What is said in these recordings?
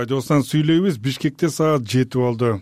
Радиосунан сүйлөйбүз. Бишкекте саат 7 болду.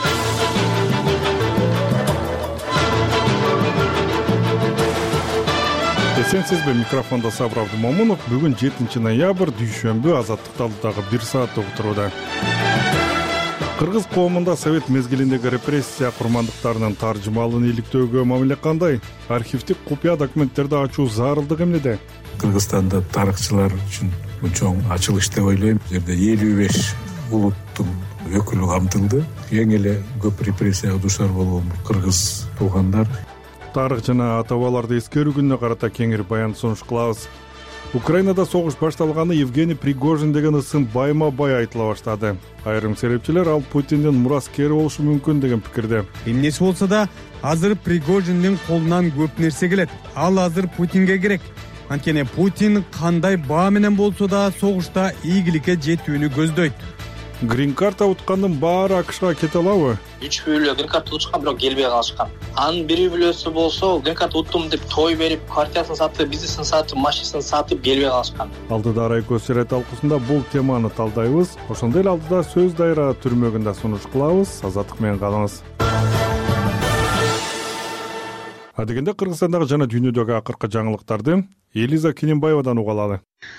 Эсенсизби, микрофондо Сабыр Абдумомунов. Бүгүн 7 ноябрь, дүйшөмбү, Азаттык алдыдагы 1 саат отурууда. Кыргыз коомунда совет мезгилиндеги репрессия курмандыктарынын таржымалын иликтөөгө мамиле кандай? Архивдик купуя документтерди ачуу зарылдыгы эмнеде? Кыргызстанда тарыхчылар үчүн чоң ачылыш деп ойлойм. Бул жерде 55 улуттун өкүлү камтылды. Эң эле көп репрессияга дуушар болгон кыргыз туугандар. Тарых жана ата-бабаларды эскерүү күнүнө карата кеңири баян сунуш кылабыз. Украинада согуш башталганы Евгений Пригожин деген ысым байма-бай айтыла баштады. Айрым серепчилер ал Путиндин мураскери болушу мүмкүн деген пикирде. Эмнеси болсо да азыр Пригожиндин колунан көп нерсе келет. Ал азыр Путинге керек. Анткени Путин кандай баа менен болсо да согушта ийгиликке жетүүнү көздөйт. Грин карта уткандын баары АКШга кете алабы? 3 бүлө грин карта утушкан, бирок келбей калышкан. Анын бир бүлөсү болсо грин карта уттум деп той берип, квартирасын сатып, бизнесин сатып, машинасын сатып келбей калышкан. Алдыда Райко Сире талкуусунда бул теманы талдайбыз. Ошондой эле алдыда сөз дайра түрмөгүндө сунуш кылабыз. Азаттык менен калыңыз. Адегенде Кыргызстандагы жана дүйнөдөгү акыркы жаңылыктарды Элиза Кененбаевадан уга алалы.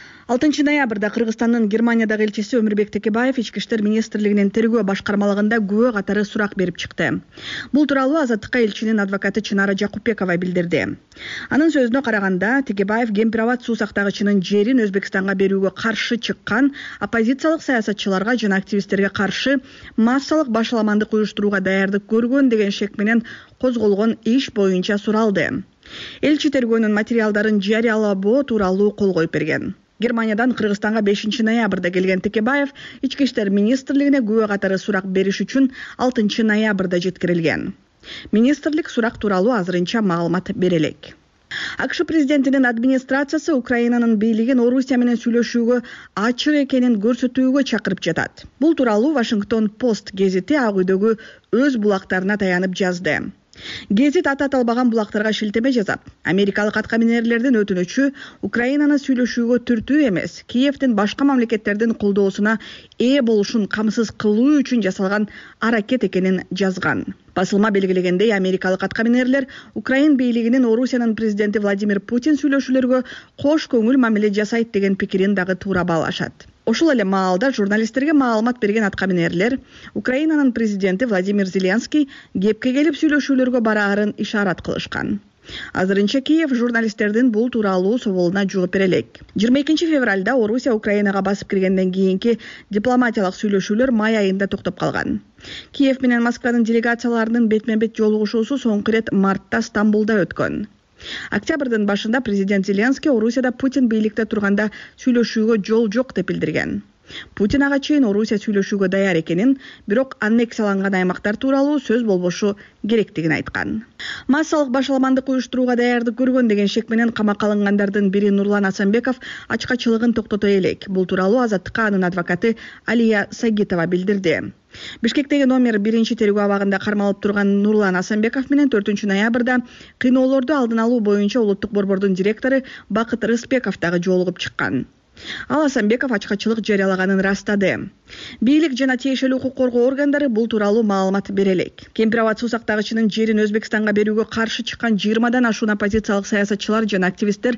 6 ноябрда Кыргызстандын Германиядагы элчиси Өмүрбек Текебаев Ички иштер министрлигинин тергөө башкармалыгында күбө катары сурак берип чыкты. Бул тууралуу Азаттыкка элчинин адвокаты Чынара Жакупбекова билдирди. Анын сөзүнө караганда, Текебаев Гемпирабад суу сактагычынын жерин Өзбекстанга берүүгө каршы чыккан оппозициялык саясатчыларга жана активисттерге каршы массалык башаламандык уюштурууга даярдык көргөн деген шек менен козголгон иш боюнча суралды. Элчи тергөөнүн материалдарын жарыялабоо тууралуу кол коюп берген. Германиядан Кыргызстанга 5 ноябрда келген Текебаев Ички иштер министрлигине күбө катары сурак бериш үчүн 6 ноябрда жеткирилген. Министрлик сурак тууралуу азырынча маалымат бере элек. АКШ президентинин администрациясы Украинанын бийлигин Орусия менен сүйлөшүүгө ачык экенин көрсөтүүгө чакырып жатат. Бул тууралуу Вашингтон Пост гезити Ак үйдөгү өз булактарына таянып жазды. Гезит аты аталбаган булактарга шилтеме жасап, америкалык аткаминерлердин өтүнүчү Украинаны сүйлөшүүгө түртүү эмес, Киевдин башка мамлекеттердин колдоосуна ээ болушун камсыз кылуу үчүн жасалган аракет экенин жазган. Басылма белгилегендей, америкалык аткаминерлер Украин бийлигинин Орусиянын президенти Владимир Путин сүйлөшүүлөргө кош көңүл мамиле жасайт деген пикирин дагы туура баалашат. Ошол эле маалда журналисттерге маалымат берген аткаминерлер Украинанын президенти Владимир Зеленский кепке келип сүйлөшүүлөргө бараарын ишарат кылышкан. Азырынча Киев журналисттердин бул тууралуу соболуна жооп бере элек. 22 февралда Орусия Украинага басып киргенден кийинки дипломатиялык сүйлөшүүлөр май айында токтоп калган. Киев менен Москванын делегацияларынын бетме-бет жолугушуусу соңку ирет мартта Стамбулда өткөн. Октябрдын башында президент Зеленский Орусияда Путин бийликте турганда сүйлөшүүгө жол жок деп билдирген. Путин ага чейин Орусия сүйлөшүүгө даяр экенин, бирок аннексияланган аймактар тууралуу сөз болбошу керектигин айткан. Массалык башаламандык уюштурууга даярдык көргөн деген шек менен камакка алынгандардын бири Нурлан Асанбеков ачкачылыгын токтото элек. Бул тууралуу Азаттыкка анын адвокаты Алия Сагитова билдирди. Бишкектеги номер 1 тергөө абагында кармалып турган Нурлан Асанбеков менен 4 ноябрда кыйноолорду алдын алуу боюнча улуттук борбордун директору Бакыт Рыспеков дагы жолугуп чыккан. Ал Асанбеков ачкачылык жарыялаганын ырастады. Бийлик жана тиешелүү укук коргоо органдары бул тууралуу маалымат бере элек. Кемпирабад суу сактагычынын жерин Өзбекстанга берүүгө каршы чыккан 20дан ашуун оппозициялык саясатчылар жана активисттер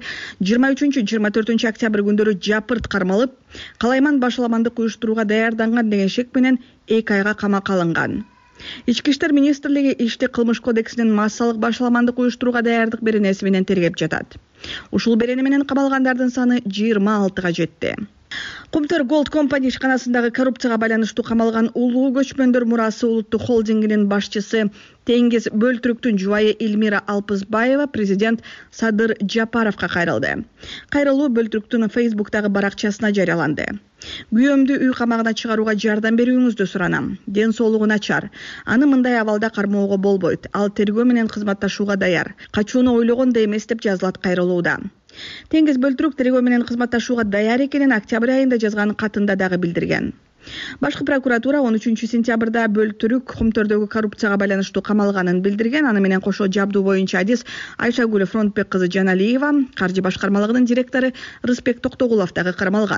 23-24 октябрь күндөрү жапырт кармалып, калайман башаламандык уюштурууга даярданган деген шек менен 2 айга камакка алынган. Ички иштер министрлиги ишти кылмыш кодексинин массалык башаламандык уюштурууга даярдык беренеси менен тергеп жатат. Ушул берене менен камалгандардын саны 26га жетти. Кумтөр Gold Company ишканасындагы коррупцияга байланыштуу камалган улуу көчмөндөр мурасы улуттук холдингинин башчысы Теңиз Бөлтүрүктүн жубайы Эльмира Алпызбаева президент Садыр Жапаровго кайрылды. Кайрылуу Бөлтүрүктүн Facebook'тагы баракчасына жарыяланды. Күйөөмдү үй камагына чыгарууга жардам берүүңүздү суранам. Ден соолугу начар. Аны мындай абалда кармоого болбойт. Ал тергөө менен кызматташууга даяр. Качууну ойлогондой эмес деп жазылат кайрылууда. Теңиз Бөлтүрүк тергөө менен кызматташууга даяр экенин октябрь айында жазган катында дагы билдирген. Башкы прокуратура 13 сентябрда Бөлтүрүк Кумтөрдөгү коррупцияга байланыштуу камалганын билдирген. Аны менен кошо жабдуу боюнча адис Айшагүл Фронтбек кызы Жаналиева, каржы башкармалыгынын директору Рыспек Токтогулов дагы кармалган.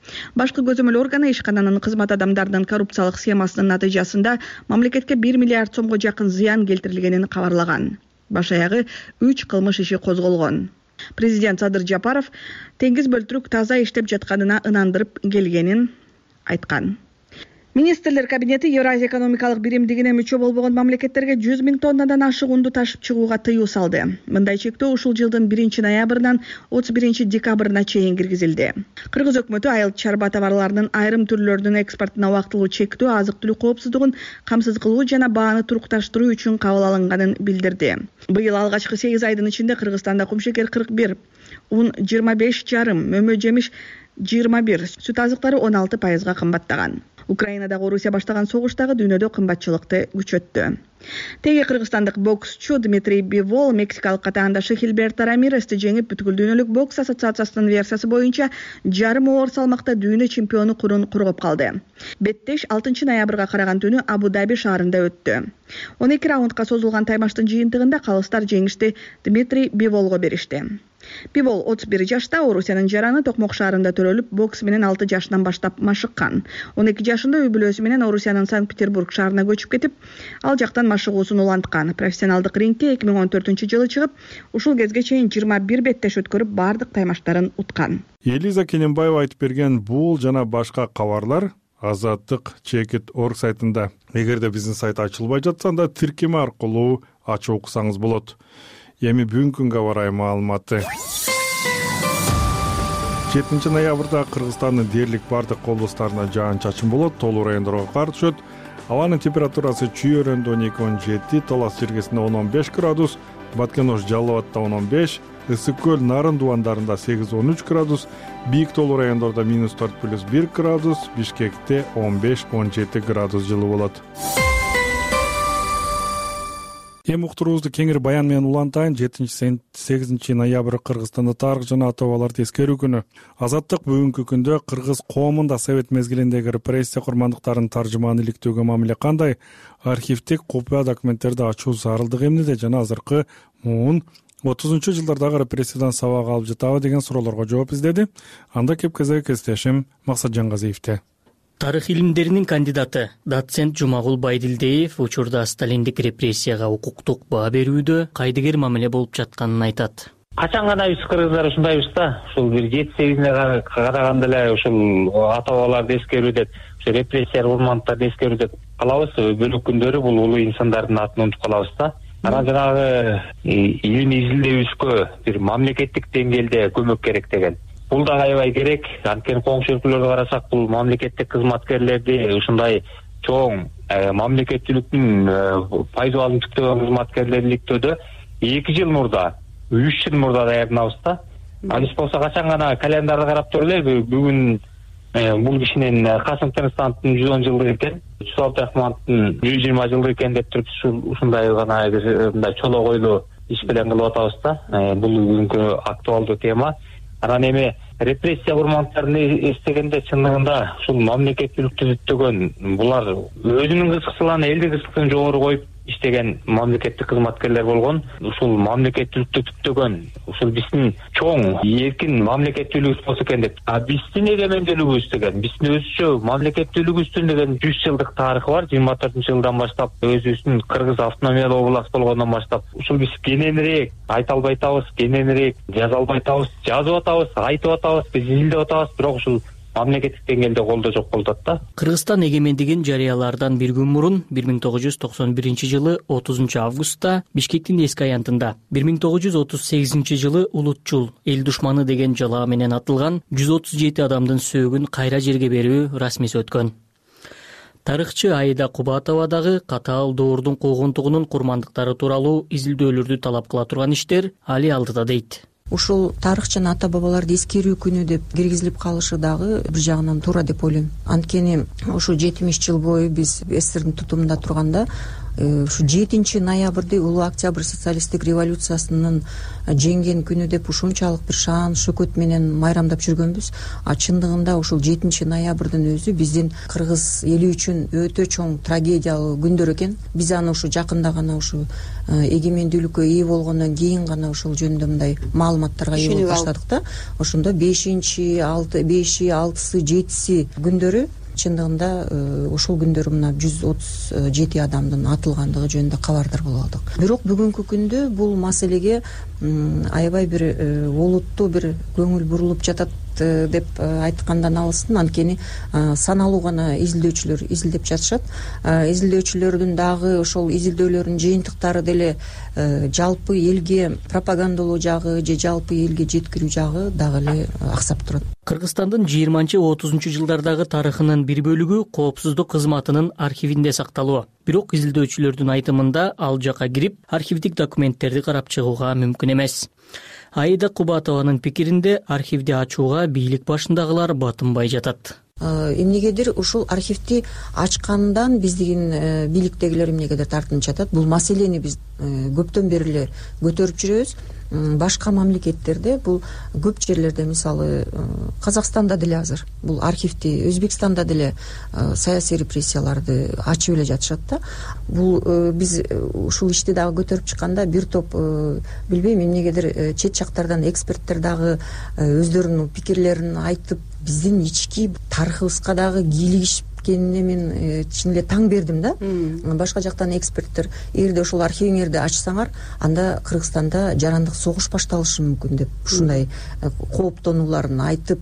Башкы көзөмөл органы ишкананын кызмат адамдарынын коррупциялык схемасынын натыйжасында мамлекетке 1 миллиард сомго жакын зыян келтирилгенин кабарлаган. Баш аягы 3 кылмыш иши козголгон. Президент Садыр Жапаров теңиз бөлтүрүк таза иштеп жатканына ынандырып келгенин айткан. Министрлер кабинети Евразия экономикалык биримдигине мүчө болбогон мамлекеттерге 100 000 тоннадан ашык унду ташып чыгууга тыюу салды. Мындай чектөө ушул жылдын 1 ноябрынан 31 декабрына чейин киргизилди. Кыргыз өкмөтү айыл чарба товарларынын айрым түрлөрүнүн экспортуна убактылуу чектөө азык-түлүк коопсуздугун камсыз кылуу жана бааны турукташтыруу үчүн кабыл алынганын билдирди. Быйыл алгачкы 8 айдын ичинде Кыргызстанда кумшекер 41, ун 25,5, мөмө жемиш 21, сүт азыктары 16% кымбаттаган. Украинадагы Орусия баштаган согуштагы дүйнөдө кымбатчылыкты күчөттү. Теги кыргызстандык боксчу Дмитрий Бивол мексикалык катаандашы Хильберто Рамирести жеңип, бүткүл дүйнөлүк бокс ассоциациясынын версиясы боюнча жарым оор салмакта дүйнө чемпиону курун кургоп калды. Беттеш 6 ноябрга караган түнү Абу-Даби шаарында өттү. 12 раундка созулган таймаштын жыйынтыгында калыстар жеңишти Дмитрий Биволго беришти. Бивол 31 жашта, Орусиянын жараны Токмок шаарында төрөлүп, бокс менен 6 жашынан баштап машыккан. 12 жашында үй бүлөсү менен Орусиянын Санкт-Петербург шаарына көчүп кетип, ал жактан машыгуусун уланткан. Профессионалдык рингке 2014-жылы чыгып, ушул кезге чейин 21 беттеш өткөрүп, бардык таймаштарын уткан. Элиза Кененбаева айтып берген бул жана башка кабарлар Азаттык.org сайтында. Эгерде биздин сайт ачылбай жатса, анда тиркеме аркылуу ачып окусаңыз болот. Эми бүгүнкү күнгө карай маалыматы. 7 ноябрда Кыргызстандын дээрлик бардык облустарына жаан-чачын болот, тоолуу райондорго кар түшөт. Абанын температурасы Чүй өрөөндө 12-17, Талас жергесинде 10-15 градус, Баткен-Ош Жалал Абадта 10-15, Ысык көл Нарын дубандарында 8-13 градус, Бийик тоолуу райондордо -4+1 градус, Бишкекте 15-17 градус жылы болот. Эми уктуруубузду кеңири баян менен улантайын. 7-8 ноябрь Кыргызстанда тарых жана ата-бабаларды эскерүү күнү. Азаттык бүгүнкү күндө кыргыз коомунда совет мезгилиндеги репрессия курмандыктарын таржымаан иликтөөгө мамиле кандай, архивдик купуя документтерди ачуу зарылдык эмнеде жана азыркы 30-жылдардагы репрессиядан сабак алып жатабы деген суроолорго жооп издеди. Анда кепкезе кесиптешим Максат Жангазиевте. Тарых илимдеринин кандидаты доцент Жумагул Байдилдеев учурда сталиндик репрессияга укуктук баа берүүдө кайдыгер мамиле болуп жатканын айтат. Качан гана биз кыргыздар ушундайбыз да, ушул бир 7-8 караганда эле ушул ата-бабаларды эскерүү деп, ушул репрессия курмандыктарды эскерүү деп калабыз. Бөлөк күндөрү бул улуу инсандардын атын унутуп калабыз да. Анан жанагы илин изилдөөбүзгө бир мамлекеттик деңгээлде көмөк керек деген. Бул да аябай керек. Анткени коңшу өлкөлөрдө карасак, бул мамлекеттик кызматкерлерди ушундай чоң мамлекеттүүлүктүн пайдабалын түктөгөн кызматкерлерди иликтөөдө 2 жыл мурда, 3 жыл мурда даярданабыз да. Алыс болсо качан гана календарды карап туруп эле, бүгүн бул кишинин Касым Тыныстановдун 110 жылдыгы экен, Жусуп Абдрахмановдун 120 жылдыгы экен деп туруп ушундай гана мындай чолок ойлуу иш менен кылып атабыз да. Бул бүгүнкү актуалдуу тема. Анан эми репрессия курмандыктарын эстегенде чындыгында ушул мамлекеттүүлүктү түттөгөн, булар өзүнүн кызыкчылыгын, элдин кызыкчылыгын жогору коюп иштеген мамлекеттик кызматкерлер болгон. Ушул мамлекеттүүлүктү түттөгөн, ушул биздин чоң эркин мамлекеттүүлүгүбүз болсо экен деп. Биздин эгемендүүлүгүбүз деген, биздин өзүчө мамлекеттүүлүгүбүздүн деген 100 жылдык тарыхы бар. 24-жылдан баштап өзүбүздүн Кыргыз автономиялуу област болгондон баштап ушул биз кененирээк айта албай атабыз, кененирээк жаза албай атабыз, жазып атабыз, айтып атабыз, биз изилдеп атабыз, бирок ушул мамлекеттик деңгээлде колдоо жок болуп атат да. Кыргызстан эгемендигин жарыялаардан бир күн мурун 1991-жылы 30 августта Бишкектин эски аянтында 1938-жылы улутчул эл душманы деген жалаа менен атылган 137 адамдын сөөгүн кайра жерге берүү расмиси өткөн. Тарыхчы Аида Кубатова дагы катаал доордун куугунтугунун курмандыктары тууралуу изилдөөлөрдү талап кыла турган иштер али алдыда дейт. Ушул тарых жана ата-бабаларды эскерүү күнү деп киргизилип калышы дагы бир жагынан туура деп ойлойм. Анткени ушу 70 жыл бою биз СССРдин тутумунда турганда ушу 7 ноябрды улуу октябрь социалисттик революциясынын жеңген күнү деп ушунчалык бир шаан шөкөт менен майрамдап жүргөнбүз. Чындыгында ушул 7 ноябрдын өзү биздин кыргыз эли үчүн өтө чоң трагедиялуу күндөр экен. Биз аны ушу жакында гана ушу эгемендүүлүккө ээ болгондон кийин гана ошол жөнүндө мындай маалыматтарга ээ болуп баштадык да. Ошондо 5-6, 6-сы 7-си күндөрү чындыгында ушул күндөрү мына 137 адамдын атылгандыгы жөнүндө кабардар болуп алдык. Бирок бүгүнкү күндө бул маселеге аябай бир олуттуу бир көңүл бурулуп жатат деп айткандан алыстын. Анткени саналуу гана изилдөөчүлөр изилдеп жатышат. Изилдөөчүлөрдүн дагы ошол изилдөөлөрүнүн жыйынтыктары деле жалпы элге пропагандалоо жагы же жалпы элге жеткирүү жагы дагы эле аксап турат. Кыргызстандын 20-30 жылдардагы тарыхынын бир бөлүгү коопсуздук кызматынын архивинде сакталуу. Бирок изилдөөчүлөрдүн айтымында ал жака кирип, архивдик документтерди карап чыгууга мүмкүн эмес. Аида Кубатованын пикиринде архивди ачууга бийлик башындагылар батынбай жатат. Эмнегедир ушул архивди ачкандан биздин бийликтегилер эмнегедир тартынып жатат. Бул маселени биз көптөн бери эле көтөрүп жүрөбүз. Башка мамлекеттерде бул көп жерлерде, мисалы Казакстанда деле азыр бул архивди, Өзбекстанда деле саясий репрессияларды ачып эле жатышат да. Бул биз ушул ишти дагы көтөрүп чыкканда бир топ билбейм эмнегедир чет жактардан эксперттер дагы өздөрүнүн пикирлерин айтып, биздин ички тарыхыбызга дагы кийлигишкенине мен чын эле таң бердим да. Башка жактан эксперттер эгерде ошол архивиңерди ачсаңар, анда Кыргызстанда жарандык согуш башталышы мүмкүн деп ушундай кооптонууларын айтып,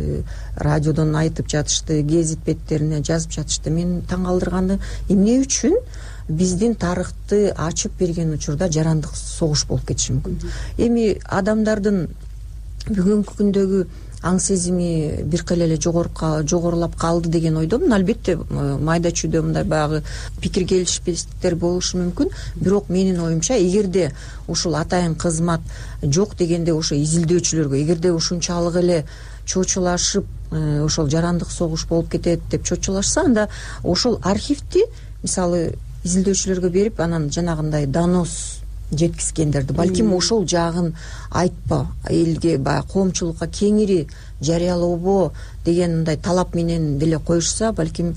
радиодон айтып жатышты, гезит беттерине жазып жатышты. Мен таң калтырганы эмне үчүн биздин тарыхты ачып берген учурда жарандык согуш болуп кетиши мүмкүн. Эми адамдардын бүгүнкү күндөгү аң сезими бир кыйла эле жогорулап калды деген ойдомун. Албетте майда чүйдө мындай баягы пикир келишпестиктер болушу мүмкүн. Бирок менин оюмча, эгерде ушул атайын кызмат жок дегенде ошо изилдөөчүлөргө, эгерде ушунчалык эле чочулашып ошол жарандык согуш болуп кетет деп чочулашса, анда ошол архивди мисалы изилдөөчүлөргө берип, анан жанагындай донос жеткизгендерди, балким ошол жагын айтпа, элге баягы коомчулукка кеңири жарыялообо деген мындай талап менен деле коюшса, балким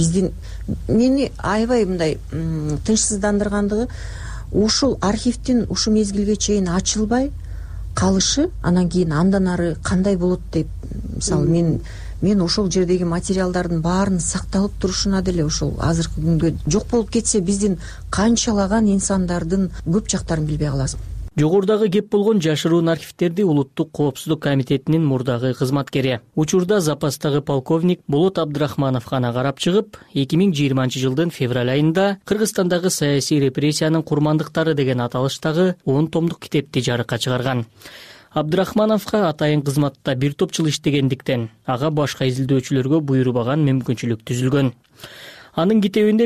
мени аябай мындай тынчсыздандыргандыгы ушул архивдин ушу мезгилге чейин ачылбай калышы, анан кийин андан ары кандай болот деп, мисалы мен ошол жердеги материалдардын баарын сакталып турушуна деле ошол азыркы күнгө жок болуп кетсе, биздин канчалаган инсандардын көп жактарын билбей каласың. Жогорудагы кеп болгон жашыруун архивдерди Улуттук коопсуздук комитетинин мурдагы кызматкери, учурда запастагы полковник Болот Абдрахманов гана карап чыгып, 2020 жылдын февраль айында Кыргызстандагы саясий репрессиянын курмандыктары деген аталыштагы 10 томдук китепти жарыкка чыгарган. Абдрахмановго атайын кызматта бир топ жыл иштегендиктен ага башка изилдөөчүлөргө буйрубаган мүмкүнчүлүк түзүлгөн. Анын китебинде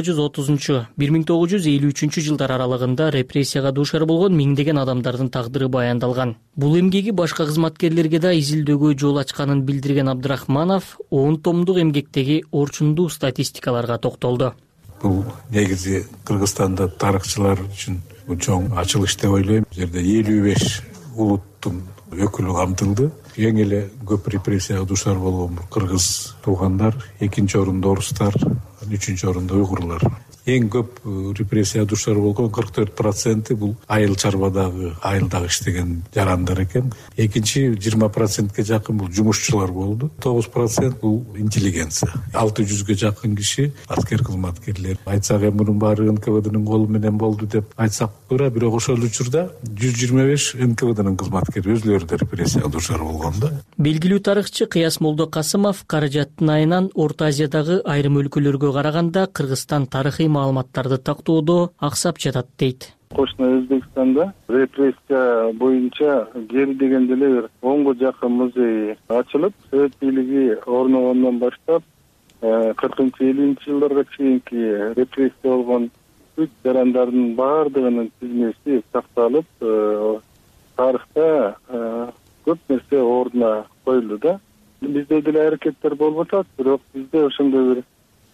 1930-1953 жылдар аралыгында репрессияга дуушар болгон миңдеген адамдардын тагдыры баяндалган. Бул эмгеги башка кызматкерлерге да изилдөөгө жол ачканын билдирген Абдрахманов 10 томдук эмгектеги орчундуу статистикаларга токтолду. Бул негизи Кыргызстанда тарыхчылар үчүн чоң ачылыш деп ойлойм. Бул жерде 55 улуттун өкүлү камтылды. Эң эле көп репрессияга дуушар болгон кыргыз туугандар, экинчи орунда орустар, үчүнчү орунда уйгурлар. Эң көп репрессияга дуушар болгон 44% бул айыл чарбадагы, айылдагы иштеген жарандар экен. Экинчи 20%ке жакын бул жумушчулар болду. 9% бул интеллигенция. 600ге жакын киши аскер кызматкерлер. Айтсак эми мунун баары НКВДнын колу менен болду деп айтсак туура, бирок ошол учурда 125 НКВДнын кызматкери өзүлөрү да репрессияга дуушар болгон да. Белгилүү тарыхчы Кыяс Молдокасымов каражаттын айынан Орто Азиядагы айрым өлкөлөргө караганда Кыргызстан тарыхый маалыматтарды тактоодо аксап жатат дейт. Кошуна Өзбекстанда репрессия боюнча кери дегенде эле бир 10го жакын музей ачылып, Совет бийлиги орногондон баштап 40-50 жылдарга чейинки репрессия болгон бүт жарандардын баардыгынын тизмеси сакталып, тарыхта көп нерсе ордуна коюлду да. Бизде деле аракеттер болуп атат, бирок бизде ошондой бир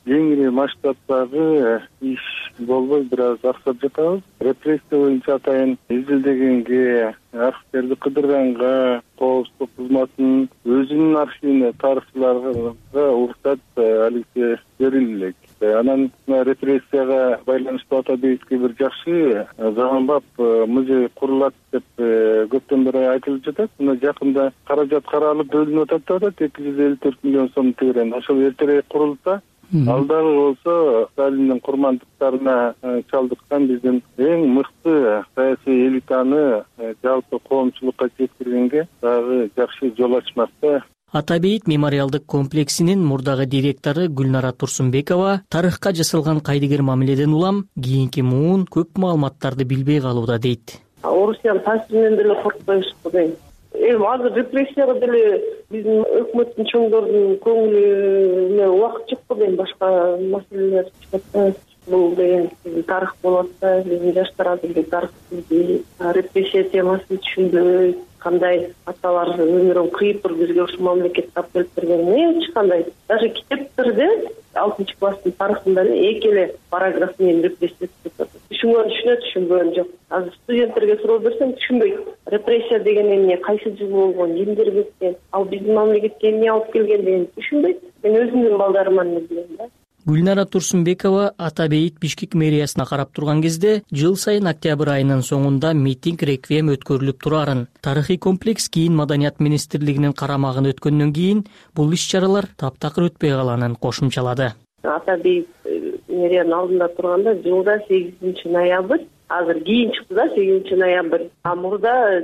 кеңири масштабтагы иш болбой бир аз аксап жатабыз. Репрессия боюнча атайын изилдегенге, архивтерди кыдырганга, коопсуздук кызматынын өзүнүн архивине тарыхчыларга уруксат алисе берилет. Анан репрессияга байланыштуу ата бейитке бир жакшы заманбап музей курулат деп көптөн бери айтылып жатат. Мына жакында каражат каралып бөлүнүп атат деп атат, 254 миллион сом тегерен. Ошол эртерээк курулса, ал дагы болсо Сталиндин курмандыктарына чалдыккан биздин эң мыкты саясий элитаны жалпы коомчулукка жеткиргенге дагы жакшы жол ачмак да. Ата бейит мемориалдык комплексинин мурдагы директору Гүлнара Турсунбекова тарыхка жасалган кайдыгер мамиледен улам кийинки муун көп маалыматтарды билбей калууда дейт. Орусияны таасиринен деле коркпойбузбу дейм. Азыр репрессияга деле биздин өкмөттүн чоңдордун көңүлүнө убакыт жокпу дейм, башка маселелер чыгат. Бул деген тарых болот да, биздин жаштар азыр тарых репрессия темасын түшүнбөй, кандай аталар өмүрүн кыйып бизге ушул мамлекетти алып келип берген эч кандай. Даже китептерде 6-класстын тарыхында эле эки эле параграф менен репрессия деп атат. Түшүнбөгөн жок. Азыр студенттерге суроо берсем түшүнбөйт. Репрессия деген эмне, кайсы жылы болгон, кимдер кеткен, ал биздин мамлекетке эмне алып келген деген түшүнбөйт. Мен өзүмдүн балдарыман билем да. Гүлнара Турсунбекова Ата бейит Бишкек мэриясына карап турган кезде жыл сайын октябрь айынын соңунда митинг реквием өткөрүлүп турарын, тарыхый комплекс кийин Маданият министрлигинин карамагына өткөндөн кийин бул иш-чаралар таптакыр өтпөй калганын кошумчалады. Ата бейит мэриянын алдында турганда жылда 8 ноябрь, азыр кийин чыкты да 8 ноябрь. Мурда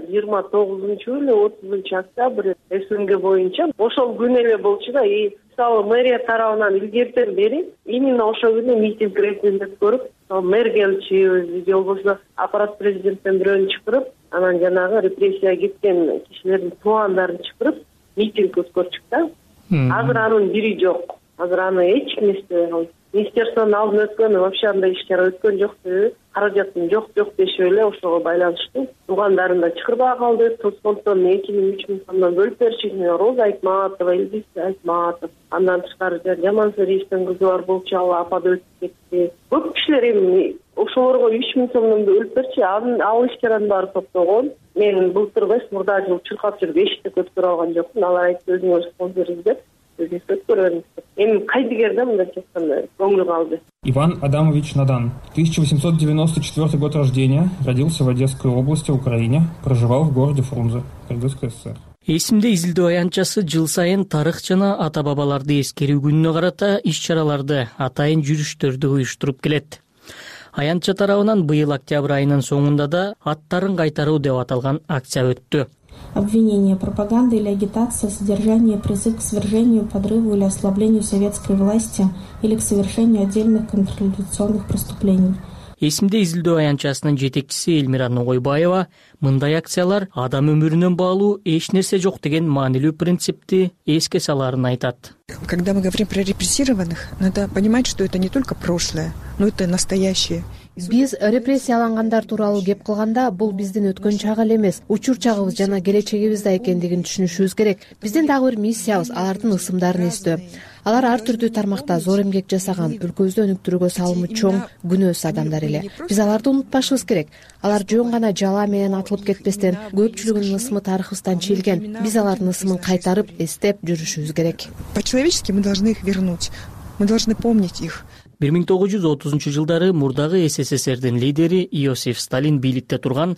29 эле 30 октябрь СНГ боюнча ошол күн эле болчу да. Мисалы мэрия тарабынан илгертен бери именно ошол күнү митинг реквием өткөрүп, мэрге элчи же болбосо аппарат президенттен бирөөнү чакырып, анан жанагы репрессияга кеткен кишилердин туугандарын чакырып митинг өткөрчүк да. Азыр анын бири жок. Азыр аны эч ким эстебей калды. Министерствонун алдына өткөн, вообще андай иш-чара өткөн жок деп, каражатын жок дешип эле ошого байланыштуу. Туугандарын да чакырбай калды. Фонддон 2-3 миң сомдон бөлүп бериши, Роза Айтматова, Элдис Айтматов, андан тышкары Жаман Сариевдин кызы бар болчу, ал апада өтүп кетти. Көп кишилер эми ошолорго 3 миң сомдон бөлүп берчи, ал иш-чаранын баары топтогон. Мен былтыр эмес, мурда жыл чуркап жүрүп эчтек өткөрө алган жокмун. Алар айтты өзүңөр спонсор издеп. Иван Адамович Надан, 1894 год рождения, родился в Одесской области, Украине, проживал в городе Фрунзе, Кыргызская ССР. Эсимде изилдөө аянтчасы жыл сайын тарых жана ата бабаларды эскерүү күнүнө карата иш-чараларды, атайын жүрүштөрдү уюштуруп келет. Аянтча тарабынан быйыл октябрь айынын соңунда да аттарын кайтаруу деп аталган акция өттү. Обвинение, пропаганда или агитация, содержание, призыв к свержению, подрыву или ослаблению советской власти или к совершению отдельных контрреволюционных преступлений. Эсимде изилдөө аянтчасынын жетекчиси Элмира Ногойбаева мындай акциялар адам өмүрүнөн баалуу эч нерсе жок деген маанилүү принципти эске саларын айтат. Когда мы говорим про репрессированных, надо понимать, что это не только прошлое, но это настоящее. Биз репрессиялангандар тууралуу кеп кылганда бул биздин өткөн чак эле эмес, учур чагыбыз жана келечегибиз да экендигин түшүнүшүбүз керек. Биздин дагы бир миссиябыз алардын ысымдарын эстөө. Алар ар түрдүү тармакта зор эмгек жасаган, өлкөбүздү өнүктүрүүгө салымы чоң, күнөөс адамдар эле. Биз аларды унутпашыбыз керек. Алар жөн гана жала менен атылып кетпестен, көпчүлүгүнүн ысымы тарыхыбыздан чийилген. Биз алардын ысымын кайтарып, эстеп жүрүшүбүз керек. По-человечески мы должны их вернуть. Мы должны помнить их. 1930-жылдары мурдагы СССРдин лидери Иосиф Сталин бийликте турган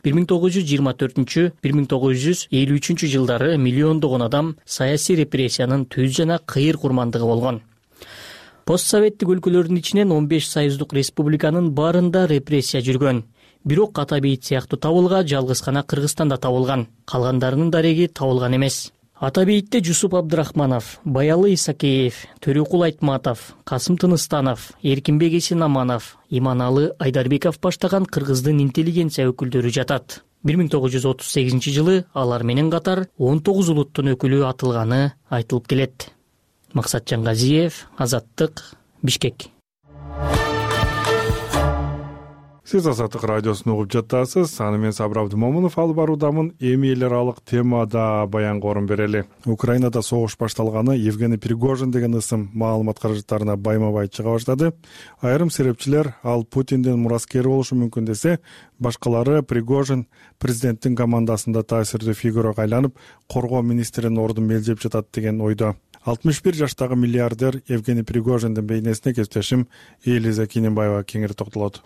1924-1953 жылдары миллиондогон адам саясий репрессиянын түз жана кыйыр курмандыгы болгон. Постсоветтик өлкөлөрдүн ичинен 15 союздук республиканын баарында репрессия жүргөн. Бирок Ата бейит сыяктуу табылга жалгыз гана Кыргызстанда табылган. Калгандарынын дареги табылган эмес. Ата бейитте Жусуп Абдрахманов, Баялы Исакеев, Төрөкул Айтматов, Касым Тыныстанов, Эркинбек Эсенаманов, Иманалы Айдарбеков баштаган кыргыздын интеллигенция өкүлдөрү жатат. 1938 жылы алар менен катар 19 улуттун өкүлү атылганы айтылып келет. Максатжан Газиев, Азаттык, Бишкек. Сиз Азаттык радиосун угуп жатасыз. Аны мен Сабыр Абдымомунов алып баруудамын. Эми эл аралык темада баянга орун берели. Украинада согуш башталганы Евгений Пригожин деген ысым маалымат каражаттарына байма-бай чыга баштады. Айрым серепчилер ал Путиндин мураскери болушу мүмкүн десе, башкалары Пригожин президенттин командасында таасирдүү фигурага айланып, коргоо министринин ордун мелжеп жатат деген ойдо. 61 жаштагы миллиардер Евгений Пригожиндин бейнесине кесиптешим Элиза Кинембаева кеңири токтолот.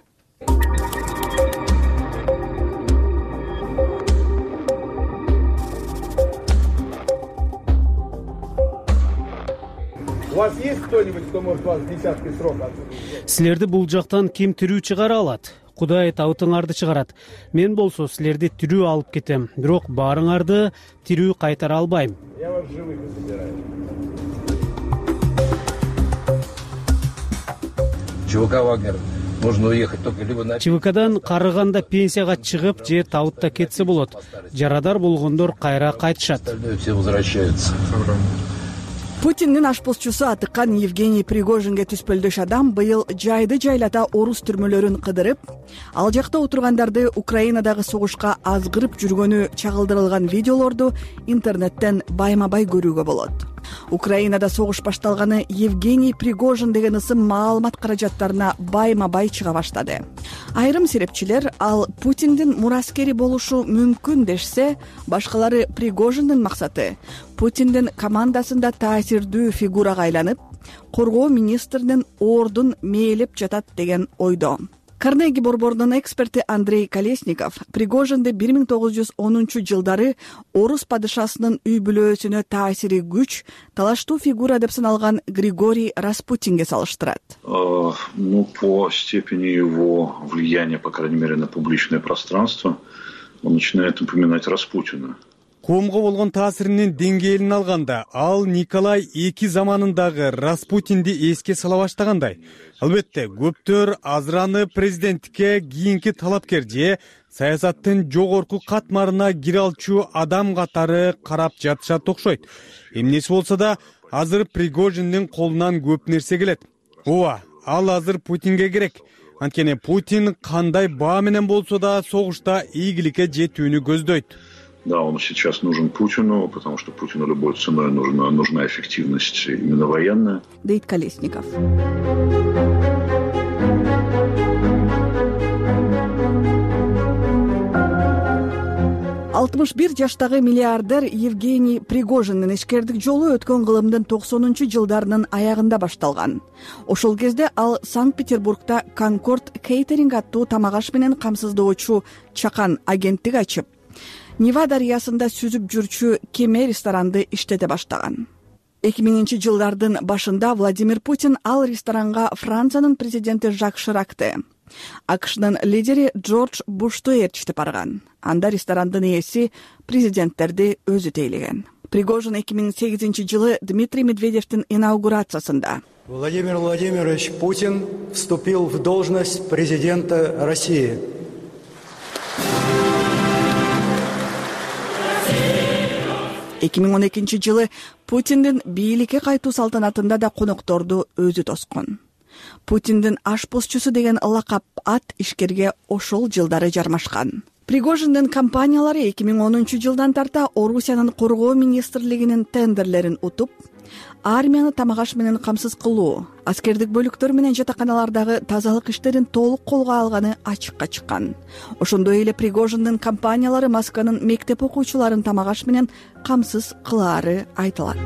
У вас есть кто-нибудь, кто может вас в десятки срока? Силерди бул жактан ким тирүү чыгара алат? Кудай табытыңарды чыгарат. Мен болсо силерди тирүү алып кетем, бирок баарыңарды тирүү кайтара албайм. Я вас живых забираю. ЧВК Вагнер нужно уехать только либо на ЧВКдан карыганда пенсияга чыгып же табытта кетсе болот. Жарадар болгондор кайра кайтышат. Все возвращаются. Путиндин ашпозчусу атыккан Евгений Пригожинге түспөлдөш адам быйыл жайды жайлата орус түрмөлөрүн кыдырып, ал жакта отургандарды Украинадагы согушка азгырып жүргөнү чагылдырылган видеолорду интернеттен байма-бай көрүүгө болот. Украинада согуш башталганы Евгений Пригожин деген ысым маалымат каражаттарына байма-бай чыга баштады. Айрым серепчилер ал Путиндин мураскери болушу мүмкүн дешсе, башкалары Пригожиндин максаты Путиндин командасында таасирдүү фигурага айланып, коргоо министринин ордун мээлеп жатат деген ойдо. Карнеги борборунун эксперти Андрей Колесников Пригожинди 1910-жылдары орус падышасынын үй бүлөсүнө таасири күч, талаштуу фигура деп саналган Григорий Распутинге салыштырат. По степени его влияния, по крайней мере, на публичное пространство, он начинает напоминать Распутина. Коомго болгон таасиринин деңгээлин алганда, ал Николай II заманындагы Распутинди эске сала баштагандай. Албетте, көптөр азыраны президенттикке кийинки талапкер же саясаттын жогорку катмарына кире алчу адам катары карап жатышат окшойт. Эмнеси болсо да, азыр Пригожиндин колунан көп нерсе келет. Ооба, ал азыр Путинге керек. Анткени Путин кандай баа менен болсо да согушта ийгиликке жетүүнү көздөйт. Да, он сейчас нужен Путину, потому что Путину любой ценой нужна эффективность именно военная. Дейт Колесников. Алтымыш бир жаштагы миллиардер Евгений Пригожиндин ишкердик жолу өткөн кылымдын 90-жылдарынын аягында башталган. Ошол кезде ал Санкт-Петербургда Конкорд Кейтеринг аттуу тамак аш менен камсыздоочу чакан агенттик ачып, Нева дарыясында сүзүп жүрчү кеме ресторанды иштете баштаган. 2000-жылдардын башында Владимир Путин ал ресторанга Франциянын президенти Жак Ширакты, АКШнын лидери Джордж Бушту ээрчитип барган. Анда ресторандын ээси президенттерди өзү тейлеген. Пригожин 2008-жылы Дмитрий Медведевдин инаугурациясында Владимир Владимирович Путин вступил в должность президента России. 2012-жылы Путиндин бийликке кайтуу салтанатында да конокторду өзү тоскон. Путиндин ашпозчусу деген лакап ат ишкерге ошол жылдары жармашкан. Пригожиндин компаниялары 2010-жылдан тарта Орусиянын коргоо министрлигинин тендерлерин утуп, армияны тамак аш менен камсыз кылуу, аскердик бөлүктөр менен жатаканалардагы тазалык иштерин толук колго алганы ачыкка чыккан. Ошондой эле Пригожиндин компаниялары Москванын мектеп окуучуларын тамак аш менен камсыз кылаары айтылат.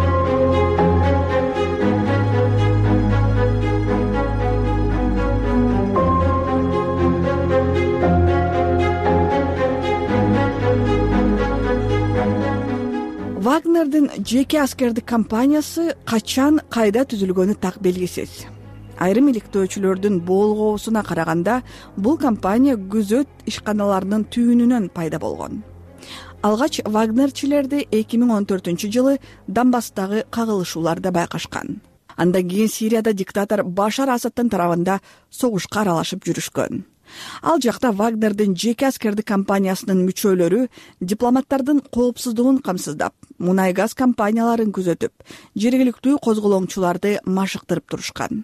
Вагнердин жеке аскердик компаниясы качан кайда түзүлгөнү так белгисиз. Айрым иликтөөчүлөрдүн болгоосуна караганда, бул компания күзөт ишканаларынын түйүнүнөн пайда болгон. Алгач Вагнерчилерди 2014-жылы Донбасстагы кагылышууларда байкашкан. Андан кийин Сирияда диктатор Башар Асадтын тарабында согушка аралашып жүрүшкөн. Ал жакта Вагнердин жеке аскердик компаниясынын мүчөлөрү дипломаттардын коопсуздугун камсыздап, мунай газ компанияларын күзөтүп, жергиликтүү козголоңчуларды машыктырып турушкан.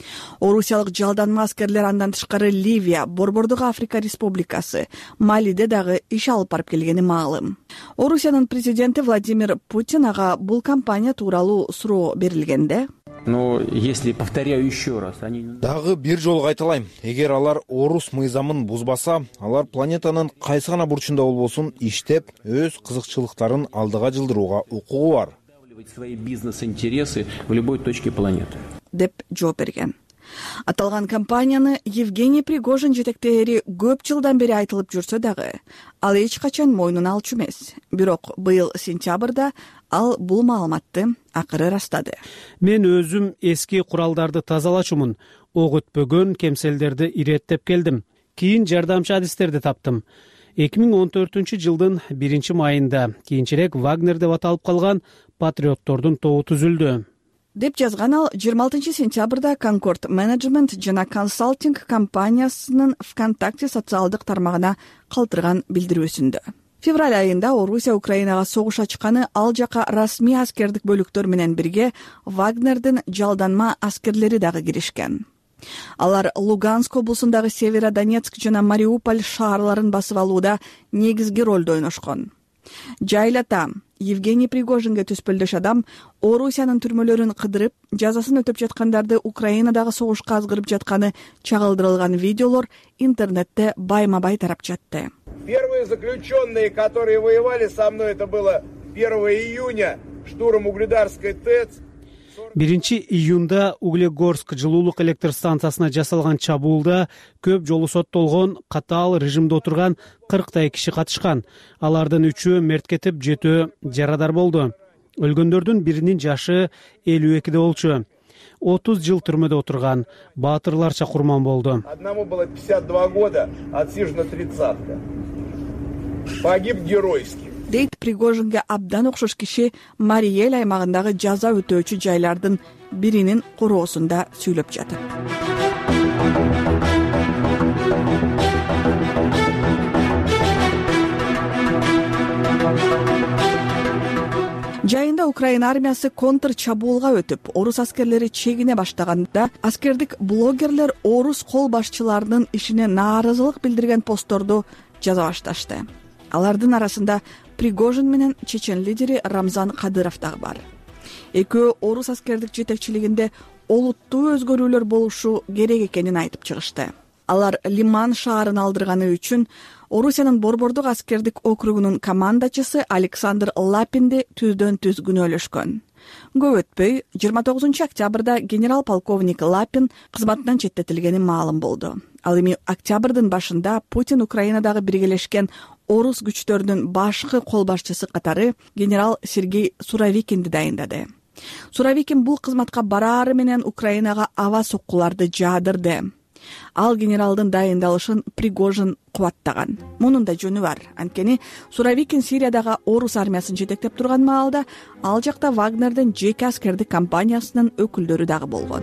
Орусиялык жалданма аскерлер андан тышкары Ливия, Борбордук Африка Республикасы, Малиде дагы иш алып барып келгени маалым. Орусиянын президенти Владимир Путин ага бул кампания тууралуу суроо берилгенде, но если, повторяю еще раз, они... Дагы бир жолу кайталайм. Эгер алар орус мыйзамын бузбаса, алар планетанын кайсы гана бурчунда болбосун иштеп, өз кызыкчылыктарын алдыга жылдырууга укугу бар. Свои бизнес-интересы в любой точке планеты. деп жооп берген. Аталган компанияны Евгений Пригожин жетектери көп жылдан бери айтылып жүрсө дагы, ал эч качан мойнуна алчу эмес. Бирок быйыл сентябрда ал бул маалыматты акыры растады. Мен өзүм эски куралдарды тазалачумун. Ок өтпөгөн кемселдерди иреттеп келдим. Кийин жардамчы адистерди таптым. 2014-жылдын 1-майында кийинчерээк Вагнер деп аталып калган патриоттордун тобу түзүлдү. Деп жазган ал 26 сентябрда Concord Management жана консалтинг компаниясынын ВКонтакте социалдык тармагына калтырган билдирүүсүндө. Февраль айында Орусия Украинага согуш ачканы ал жака расмий аскердик бөлүктөр менен бирге Вагнердин жалданма аскерлери дагы киришкен. Алар Луганск облусундагы Северодонецк жана Мариуполь шаарларын басып алууда негизги ролду ойношкон. Жайлата Евгений Пригожинге түспөлдөш адам Орусиянын түрмөлөрүн кыдырып, жазасын өтөп жаткандарды Украинадагы согушка азгырып жатканы чагылдырылган видеолор интернетте байма-бай тарап жатты. Первые заключенные, которые воевали со мной, это было 1 июня, штурм Угледарской ТЭЦ. 1-июнда Углегорск жылуулук электр станциясына жасалган чабуулда көп жолу соттолгон, катаал режимде отурган 40 киши катышкан. Алардын 3-өө мерт кетип, 7-өө жарадар болду. Өлгөндөрдүн биринин жашы 52 болчу. 30 жыл түрмөдө отурган, баатырларча курман болду. Одному было 52 года, отсижено 30-ка. Погиб геройски. Дейт Пригожинге абдан окшош киши Мариэл аймагындагы жаза өтөөчү жайлардын биринин короосунда сүйлөп жатат. Жайында Украина армиясы контр чабуулга өтүп, орус аскерлери чегине баштаганда, аскердик блогерлер орус кол башчыларынын ишине нааразылык билдирген постторду жаза башташты. Алардын арасында Пригожин менен чечен лидери Рамзан Кадыров дагы бар. Экөө орус аскердик жетекчилигинде олуттуу өзгөрүүлөр болушу керек экенин айтып чыгышты. Алар Лиман шаарын алдырганы үчүн Орусиянын Борбордук аскердик округунун командачысы Александр Лапинди түздөн-түз күнөөлөшкөн. Көп өтпөй 29 октябрда генерал-полковник Лапин кызматынан четтетилгени маалым болду. Ал эми октябрдын башында Путин Украинадагы биргелешкен орус күчтөрүнүн башкы кол башчысы катары генерал Сергей Суровикинди дайындады. Суровикин бул кызматка бараары менен Украинага аба соккуларды жаадырды. Ал генералдын дайындалышын Пригожин кубаттаган. Мунун да жөнү бар. Анткени Суровикин Сириядагы орус армиясын жетектеп турган маалда ал жакта Вагнердин жеке аскердик компаниясынын өкүлдөрү дагы болгон.